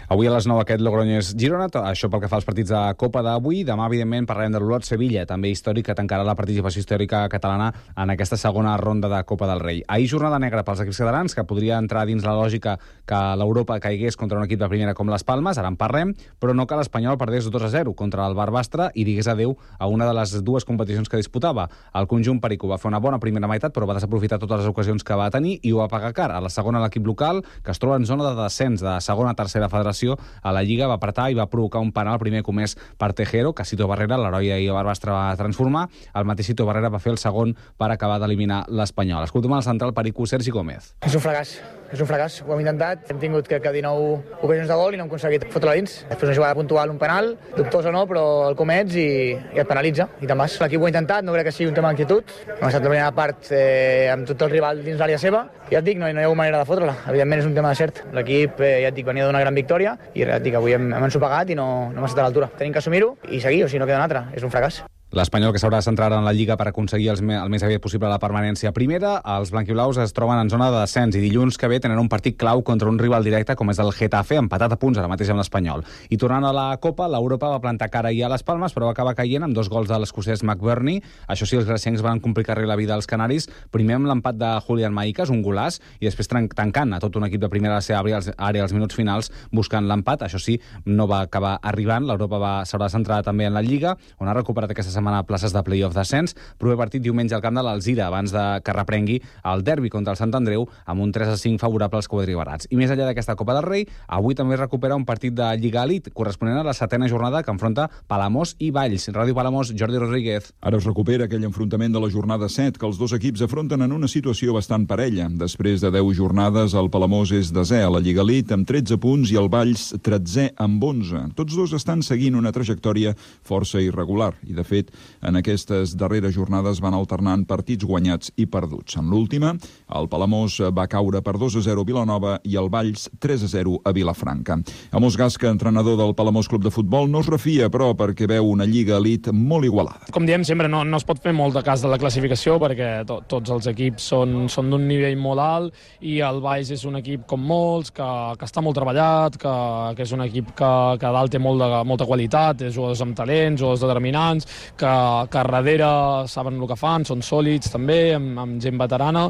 Avui a les 9 aquest Logroñés-Girona, això pel que fa als partits de Copa d'avui. Demà, evidentment, parlarem de l'Olot-Sevilla, també històric, que tancarà la participació històrica catalana en aquesta segona ronda de Copa del Rei. Ahir jornada negra pels equips catalans, que podria entrar dins la lògica que l'Europa caigués contra un equip de primera com les Palmes, ara en parlem, però no que l'Espanyol perdés 2-0 contra el Barbastre i digués adeu a una de les dues competicions que disputava. El conjunt perico va fer una bona primera meitat, però va desaprofitar totes les ocasions que va tenir i ho va pagar car. A la segona, l'equip local, que es troba en zona de descens de segona a tercera federació a la Lliga, va apretar i va provocar un penal primer comès per Tejero, que Sito Barrera, l'heroi i el Barbastre va transformar. El mateix Sito Barrera va fer el segon per acabar d'eliminar l'Espanyol. Escoltem al central perico Sergi Gómez. És un fracàs, ho hem intentat. Hem tingut que 19 ocasions de gol i no hem aconseguit fotre-la dins. Després una jugada puntual, un penal, dubtós o no, però el comets i et penalitza, i te'n vas. L'equip ho ha intentat, no crec que sigui un tema d'actitud. Hem estat la primera part amb tot el rival dins l'àrea seva, i ja et dic, no hi ha hagut manera de fotre-la. Evidentment és un tema de cert. L'equip, ja et dic, venia d'una gran victòria i ja et dic, avui hem ensopegat i no hem estat a l'altura. Tenim que assumir-ho i seguir, o sigui, no queda una altra. És un fracàs. L'Espanyol, que s'haurà de centrar en la Lliga per aconseguir el més aviat possible la permanència primera. Els blanquiblaus es troben en zona de descens i dilluns que ve tenen un partit clau contra un rival directe com és el Getafe, empatat a punts ara mateix amb l'Espanyol. I tornant a la Copa, l'Europa va plantar cara ahir a les Palmes, però va acabar caient amb 2 gols de l'escocès McBurney. Això sí, els graciencs van complicar-li la vida als canaris, primer amb l'empat de Julián Maicas, un golaç, i després tancant a tot un equip de primera a la seva àrea als minuts finals buscant l'empat. Això sí, no va acabar arribant. L'Europa s'haurà de centrar també en la Lliga, on ha recuperat aquesta setmana places de play-off d'ascens. Proper partit diumenge al camp de l'Alzira, abans de que reprengui el derbi contra el Sant Andreu amb un 3-5 favorable als quadribarats. I més enllà d'aquesta Copa del Rei, avui també es recupera un partit de Lliga Elite, corresponent a la 7ª jornada que enfronta Palamós i Valls. Ràdio Palamós, Jordi Rodríguez. Ara es recupera aquell enfrontament de la jornada 7, que els dos equips afronten en una situació bastant parella. Després de 10 jornades, el Palamós és 10è a la Lliga Elite amb 13 punts i el Valls 13è amb 11. Tots dos estan seguint una trajectòria força irregular i, de fet, en aquestes darreres jornades van alternant partits guanyats i perduts. En l'última, el Palamós va caure per 2-0 a Vilanova i el Valls 3-0 a Vilafranca. Amos Gasca, entrenador del Palamós Club de Futbol, no es refia, però, perquè veu una Lliga Elite molt igualada. Com diem sempre, no es pot fer molt de cas de la classificació perquè tots els equips són d'un nivell molt alt i el Valls és un equip com molts, que està molt treballat, que és un equip que a dalt té molta qualitat, té jugadors amb talent, jugadors determinants, que darrere saben el que fan, són sòlids també, amb gent veterana,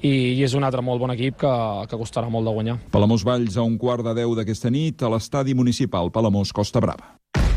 i és un altre molt bon equip que costarà molt de guanyar. Palamós-Valls a 1:15 d'aquesta nit a l'estadi municipal Palamós-Costa Brava.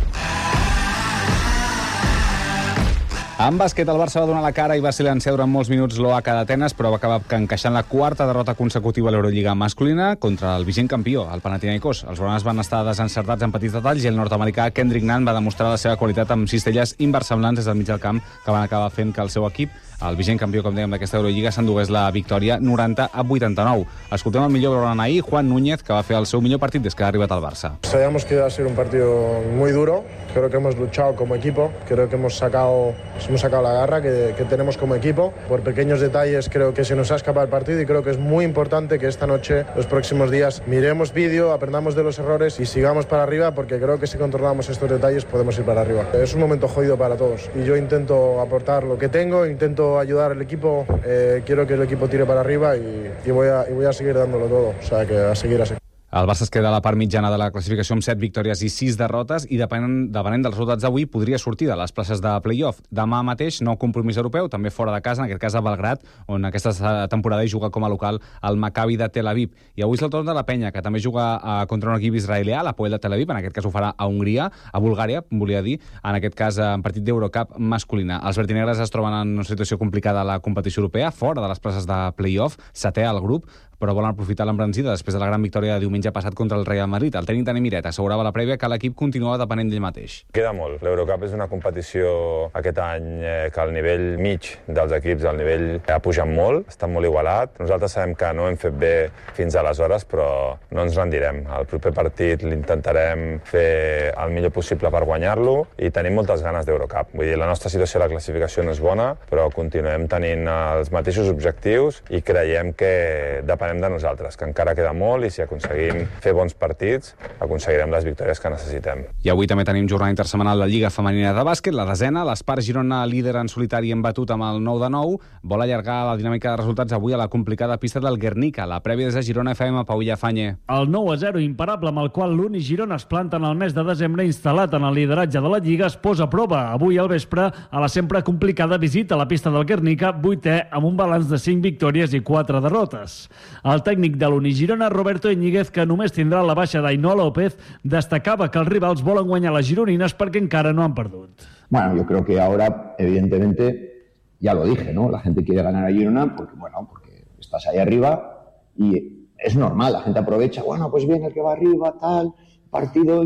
En bàsquet, el Barça va donar la cara i va silenciar durant molts minuts l'Oaca d'Atenes, però va acabar encaixant la 4ª derrota consecutiva a l'Eurolliga masculina contra el vigent campió, el Panathinaikos. Els blaugranes van estar desencertats en petits detalls i el nord-americà Kendrick Nunn va demostrar la seva qualitat amb cistelles inversemblants des del mig del camp que van acabar fent que el seu equip, el vigent campió, com dèiem, d'aquesta Eurolliga, s'endugués la victòria 90-89. Escoltem el millor blaugrana ahir, Juan Núñez, que va fer el seu millor partit des que ha arribat al Barça. Sabíamos que iba a ser un partido muy duro. Creo que hemos luchado como equipo. Creo que hemos sacado la garra que tenemos como equipo. Por pequeños detalles creo que se nos ha escapado el partido y creo que es muy importante que esta noche, los próximos días, miremos vídeo, aprendamos de los errores y sigamos para arriba, porque creo que si controlamos estos detalles podemos ir para arriba. Es un momento jodido para todos y yo intento aportar lo que tengo, intento ayudar al equipo, quiero que el equipo tire para arriba y voy a seguir dándolo todo, o sea que a seguir así. El Barça es queda a la part mitjana de la classificació amb 7 victòries i 6 derrotes i depenent dels resultats d'avui podria sortir de les places de play-off. Demà mateix, nou compromís europeu, també fora de casa, en aquest cas a Belgrad, on aquesta temporada hi juga com a local el Maccabi de Tel Aviv. I avui és el torn de la Penya, que també juga contra un equip israelià, l'Hapoel de Tel Aviv, en aquest cas ho farà a Hongria, a Bulgària, volia dir, en aquest cas en partit d'Eurocup masculina. Els vertinegres es troben en una situació complicada a la competició europea, fora de les places de play-off, 7è al grup, però volen aprofitar l'embranzida després de la gran victòria de diumenge passat contra el Real Madrid. El tècnic Dani Miret assegurava a la prèvia que l'equip continuava depenent d'ell mateix. Queda molt. L'Eurocup és una competició aquest any que el nivell mig dels equips, el nivell ha pujat molt, està molt igualat. Nosaltres sabem que no hem fet bé fins aleshores, però no ens rendirem. El proper partit l'intentarem fer el millor possible per guanyar-lo i tenim moltes ganes d'Eurocup. Vull dir, la nostra situació a la classificació no és bona, però continuem tenint els mateixos objectius i creiem que depenem depenem de nosaltres, que encara queda molt i si aconseguim fer bons partits, aconseguirem les victòries que necessitem. I avui també tenim jornada intersetmanal de Lliga Femenina de Bàsquet, la desena. L'Espar Girona, líder en solitari, embatut amb el 9-9, vol allargar la dinàmica de resultats avui a la complicada pista del Guernica. La prèvia des de Girona FM, Pau Llafanye. El 9-0 imparable amb el qual l'Uni Girona es planta en el mes de desembre, instal·lat en el lideratge de la Lliga, es posa a prova avui al vespre a la sempre complicada visita a la pista del Guernica, 8è, amb un balanç de 5 victòries i 4 derrotes. El tècnic de l'Uni Girona, Roberto Íñiguez, que només tindrà la baixa d'Ainhoa López, destacava que els rivals volen guanyar les gironines perquè encara no han perdut. Bueno, yo creo que ahora, evidentemente, ya lo dije, ¿no? La gente quiere ganar a Girona porque estás ahí arriba y es normal, la gente aprovecha, bueno, pues viene el que va arriba, tal, partido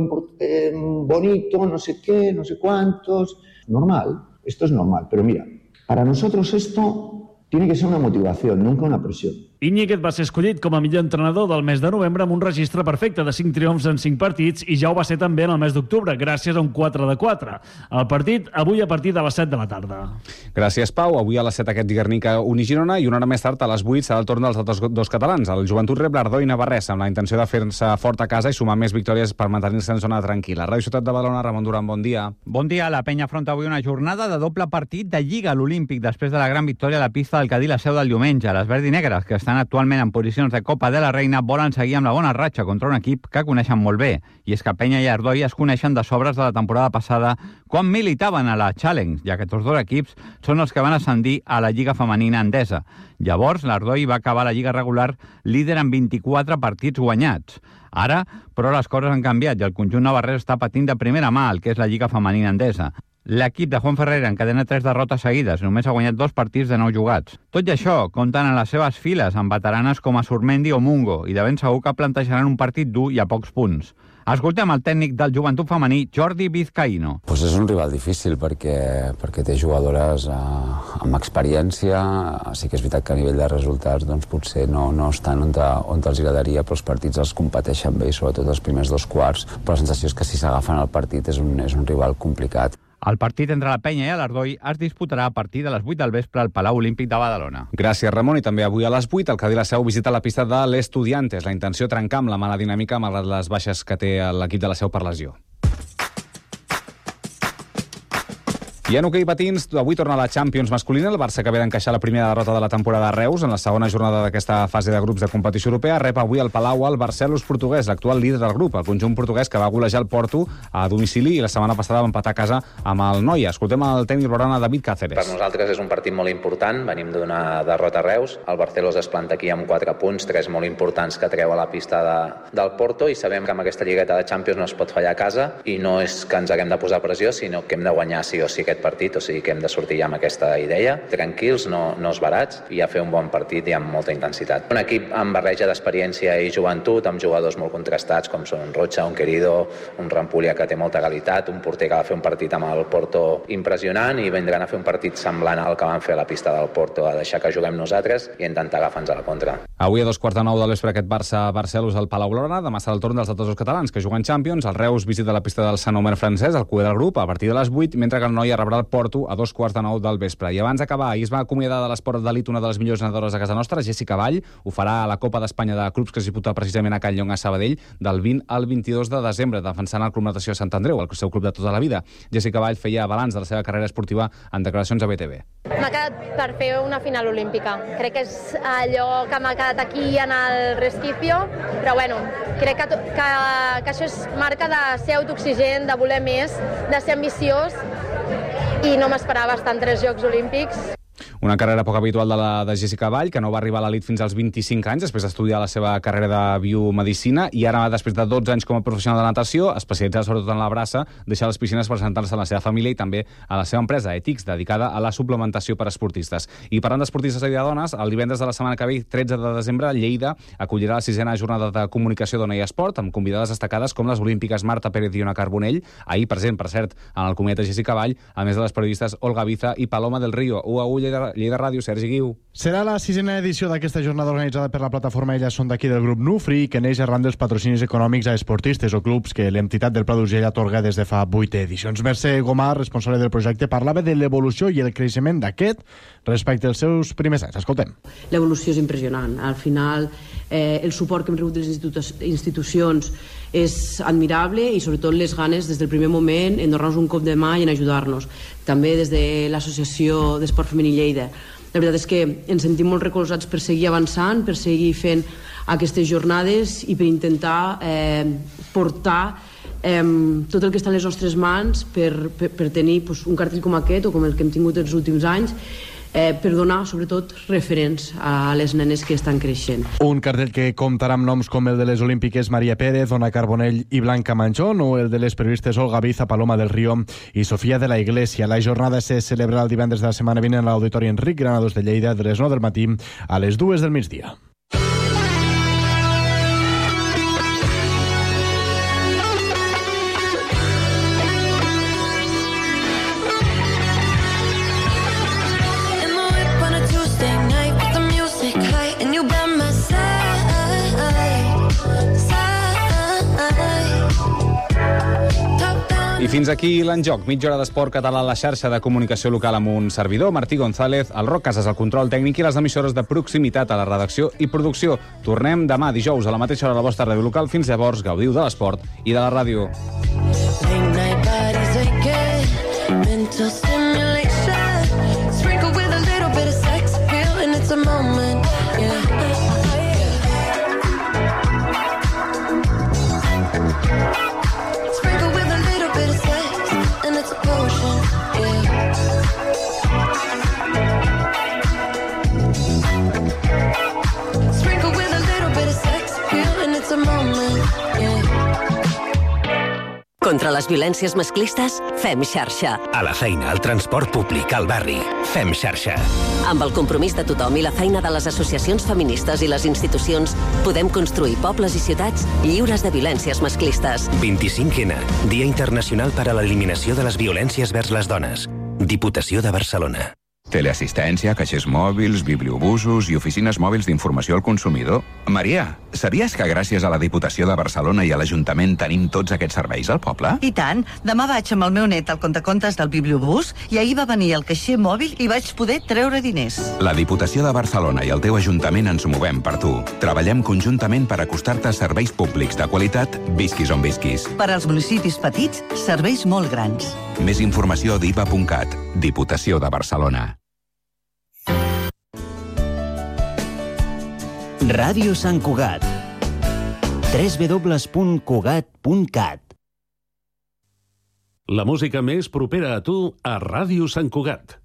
bonito, no sé qué, no sé cuántos. Normal, esto es normal, pero mira, para nosotros esto tiene que ser una motivación, nunca una presión. Íñiguez va ser escollit com a millor entrenador del mes de novembre amb un registre perfecte de 5 triomfs en 5 partits i ja ho va ser també en el mes d'octubre, gràcies a un 4-4. El partit avui a partir de les 7 de la tarda. Gràcies, Pau. Avui a les 7 aquest Guernica Uni Girona i una hora més tard a les 8 serà el torn dels altres dos catalans. El Joventut rep l'Ardó i Navarresa amb la intenció de fer-se fort a casa i sumar més victòries per mantenir-se en zona tranquil·la. Ràdio Ciutat de Badalona, Ramon Duran, bon dia. Bon dia. La penya afronta avui una jornada de doble partit de Lliga a l'Olímpic després de la gran victòria a la pista del Cadí la Seu del diumenge. Les verdinegres, que estan actualment en posicions de Copa de la Reina, volen seguir amb la bona ratxa contra un equip que coneixen molt bé. I és que Penya i Ardoi es coneixen de sobres de la temporada passada quan militaven a la Challenge, ja que tots dos equips són els que van ascendir a la Lliga Femenina Endesa. Llavors, l'Ardoi va acabar la Lliga regular líder amb 24 partits guanyats. Ara, però, les coses han canviat i el conjunt navarrès està patint de primera mà el que és la Lliga Femenina Endesa. L'equip de Juan Ferrer encadena 3 derrotes seguides, només ha guanyat 2 partits de 9 jugats. Tot i això, compten en les seves files amb veteranes com a Surmendi o Mungo i de ben segur que plantejaran un partit dur i a pocs punts. Escoltem el tècnic del Joventut femení, Jordi Vizcaíno. Pues és un rival difícil perquè té jugadores amb experiència. Sí que és veritat que a nivell de resultats potser no estan on els agradaria, però els partits els competeixen bé i sobretot els primers 2 quarts. Però la sensació és que si s'agafen al partit és un rival complicat. El partit entre la Penya i l'Ardoi es disputarà a partir de les 8 del vespre al Palau Olímpic de Badalona. Gràcies, Ramon. I també avui a les 8 el Cadí la Seu visita la pista de l'Estudiantes. La intenció trencar amb la mala dinàmica malgrat les baixes que té l'equip de la Seu per lesió. I en hoquei patins, avui torna la Champions masculina. El Barça, que ve d'encaixar la primera derrota de la temporada a Reus en la segona jornada d'aquesta fase de grups de competició europea, rep avui al Palau el Barcelos portuguès, l'actual líder del grup, el conjunt portuguès que va golejar el Porto a domicili i la setmana passada va empatar a casa amb el Noia. Escoltem el tècnic blaugrana David Cáceres. Per nosaltres és un partit molt important, venim d'una derrota a Reus, el Barcelos es planta aquí amb 4 punts, 3 molt importants que treu a la pista del Porto i sabem que amb aquesta lligueta de Champions no es pot fallar a casa i no és que ens haguem de posar pressió, sinó que hem de guanyar sí o sí aquest partit, o sigui que hem de sortir ja amb aquesta idea, tranquils, no esbarats, i a fer un bon partit i amb molta intensitat. Un equip amb barreja d'experiència i joventut, amb jugadors molt contrastats com són un Rocha, un Querido, un Rampulia que té molta qualitat, un porter que va fer un partit amb el Porto impressionant i vindran a fer un partit semblant al que van fer a la pista del Porto, a deixar que juguem nosaltres i intentar agafar-nos a la contra. Avui a 2:45 de l'vespre aquest Barça-Barcelos al Palau Blaugrana. Demà serà el torn dels altres dos catalans que juguen Champions. El Reus visita la pista del Sant Omer francès, el cuer del grup, a partir de les 8, mentre que el Noia rebrà el Porto a 2:45 del vespre. I abans d'acabar, ahir es va acomiadar de l'esport d'elit una de les millors nedadores de casa nostra, Jessica Vall. Ho farà a la Copa d'Espanya de Clubs que es disputa precisament a Can Llong a Sabadell del 20 al 22 de desembre, defensant el Club Natació Sant Andreu, el seu club de tota la vida. Jessica Vall feia balanç de la seva carrera esportiva en declaracions a BTV. M'ha quedat per fer una final olímpica. Crec que és allò que m'ha quedat aquí en el resquicio, però bueno, crec que això és marca de ser autoexigent, de voler més, de ser ambiciós, i no m'esperava estar en 3 Jocs Olímpics. Una carrera poc habitual de Jessica Vall, que no va arribar a l'elit fins als 25 anys, després d'estudiar la seva carrera de biomedicina, i ara, després de 12 anys com a professional de natació, especialitzada sobretot en la brassa, deixa les piscines per centrar-se en la seva família i també a la seva empresa, Ethics, dedicada a la suplementació per a esportistes. I parlant d'esportistes i de dones, el divendres de la setmana que ve, 13 de desembre, Lleida acollirà la 6a jornada de comunicació dona i esport, amb convidades destacades com les olímpiques Marta Pérez i Ona Carbonell, ahir present, per cert, en el comiat de Jessica Vall, a més de les periodistes Olga Biza i Paloma del Río. Ho agulla Lleida Ràdio, Sergi Guiu. Serà la 6a edició d'aquesta jornada organitzada per la plataforma Elles són d'aquí del grup Nufri, que neix arran dels patrocinis econòmics a esportistes o clubs que l'entitat del Pla d'Urgell atorga des de fa 8 edicions. Mercè Gomar, responsable del projecte, parlava de l'evolució i el creixement d'aquest respecte als seus primers anys. Escoltem. L'evolució és impressionant. Al final, el suport que hem rebut de les institucions és admirable i sobretot les ganes des del primer moment en donar-nos un cop de mà i en ajudar-nos. També des de l'Associació d'Esport Femení Lleida. La veritat és que ens sentim molt recolzats per seguir avançant, per seguir fent aquestes jornades i per intentar portar tot el que està a les nostres mans per tenir un cartell com aquest o com el que hem tingut els últims anys, per donar, sobretot, referents a les nenes que estan creixent. Un cartell que comptarà amb noms com el de les olímpiques Maria Pérez, Ona Carbonell i Blanca Manchón, o el de les periodistes Olga Biza, Paloma del Río i Sofia de la Iglesia. La jornada se celebrarà el divendres de la setmana vinent a l'Auditori Enric Granados de Lleida, de les 9 del matí a les 2 del migdia. I fins aquí l'enjoc. Mitja hora d'esport català a la xarxa de comunicació local amb un servidor, Martí González, el Roc Casas al control tècnic i les emissores de proximitat a la redacció i producció. Tornem demà dijous a la mateixa hora a la vostra ràdio local. Fins llavors, gaudiu de l'esport i de la ràdio. Contra les violències masclistes, fem xarxa. A la feina, al transport públic, al barri, fem xarxa. Amb el compromís de tothom i la feina de les associacions feministes i les institucions, podem construir pobles i ciutats lliures de violències masclistes. 25N, Dia Internacional per a l'Eliminació de les Violències vers les Dones. Diputació de Barcelona. Teleassistència, caixers mòbils, bibliobusos i oficines mòbils d'informació al consumidor. Maria, sabies que gràcies a la Diputació de Barcelona i a l'Ajuntament tenim tots aquests serveis al poble? I tant. Demà vaig amb el meu net al comptacontes del bibliobús i ahir va venir el caixer mòbil i vaig poder treure diners. La Diputació de Barcelona i el teu Ajuntament ens movem per tu. Treballem conjuntament per acostar-te a serveis públics de qualitat, visquis on visquis. Per als municipis petits, serveis molt grans. Més informació a diva.cat. Diputació de Barcelona. Ràdio Sant Cugat. www.cugat.cat. La música més propera a tu a Ràdio Sant Cugat.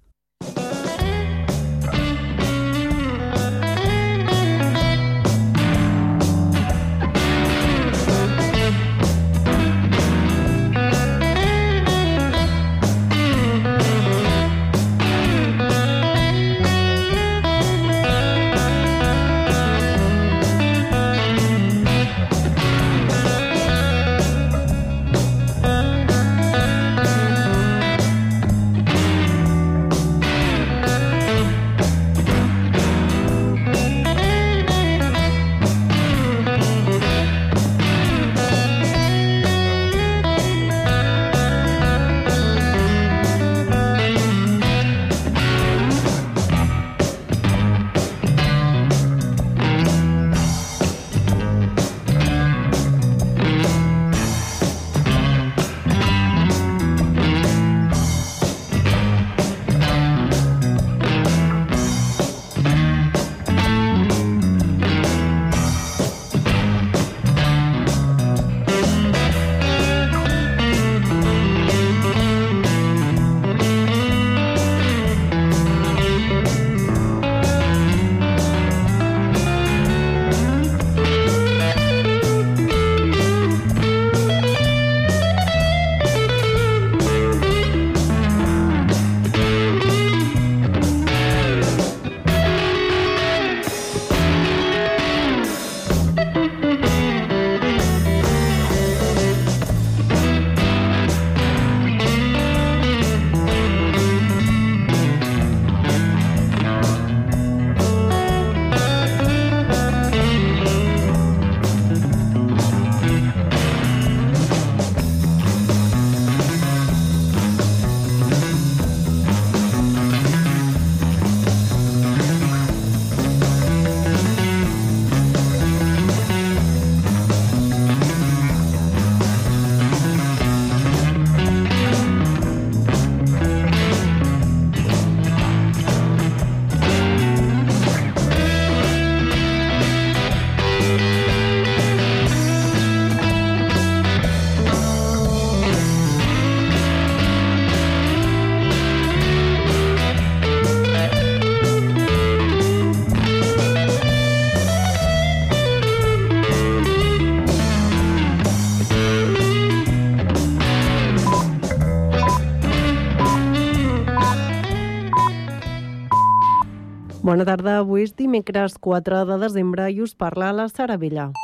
Bona tarda, avui és dimecres 4 de desembre i us parla la Sara Vella.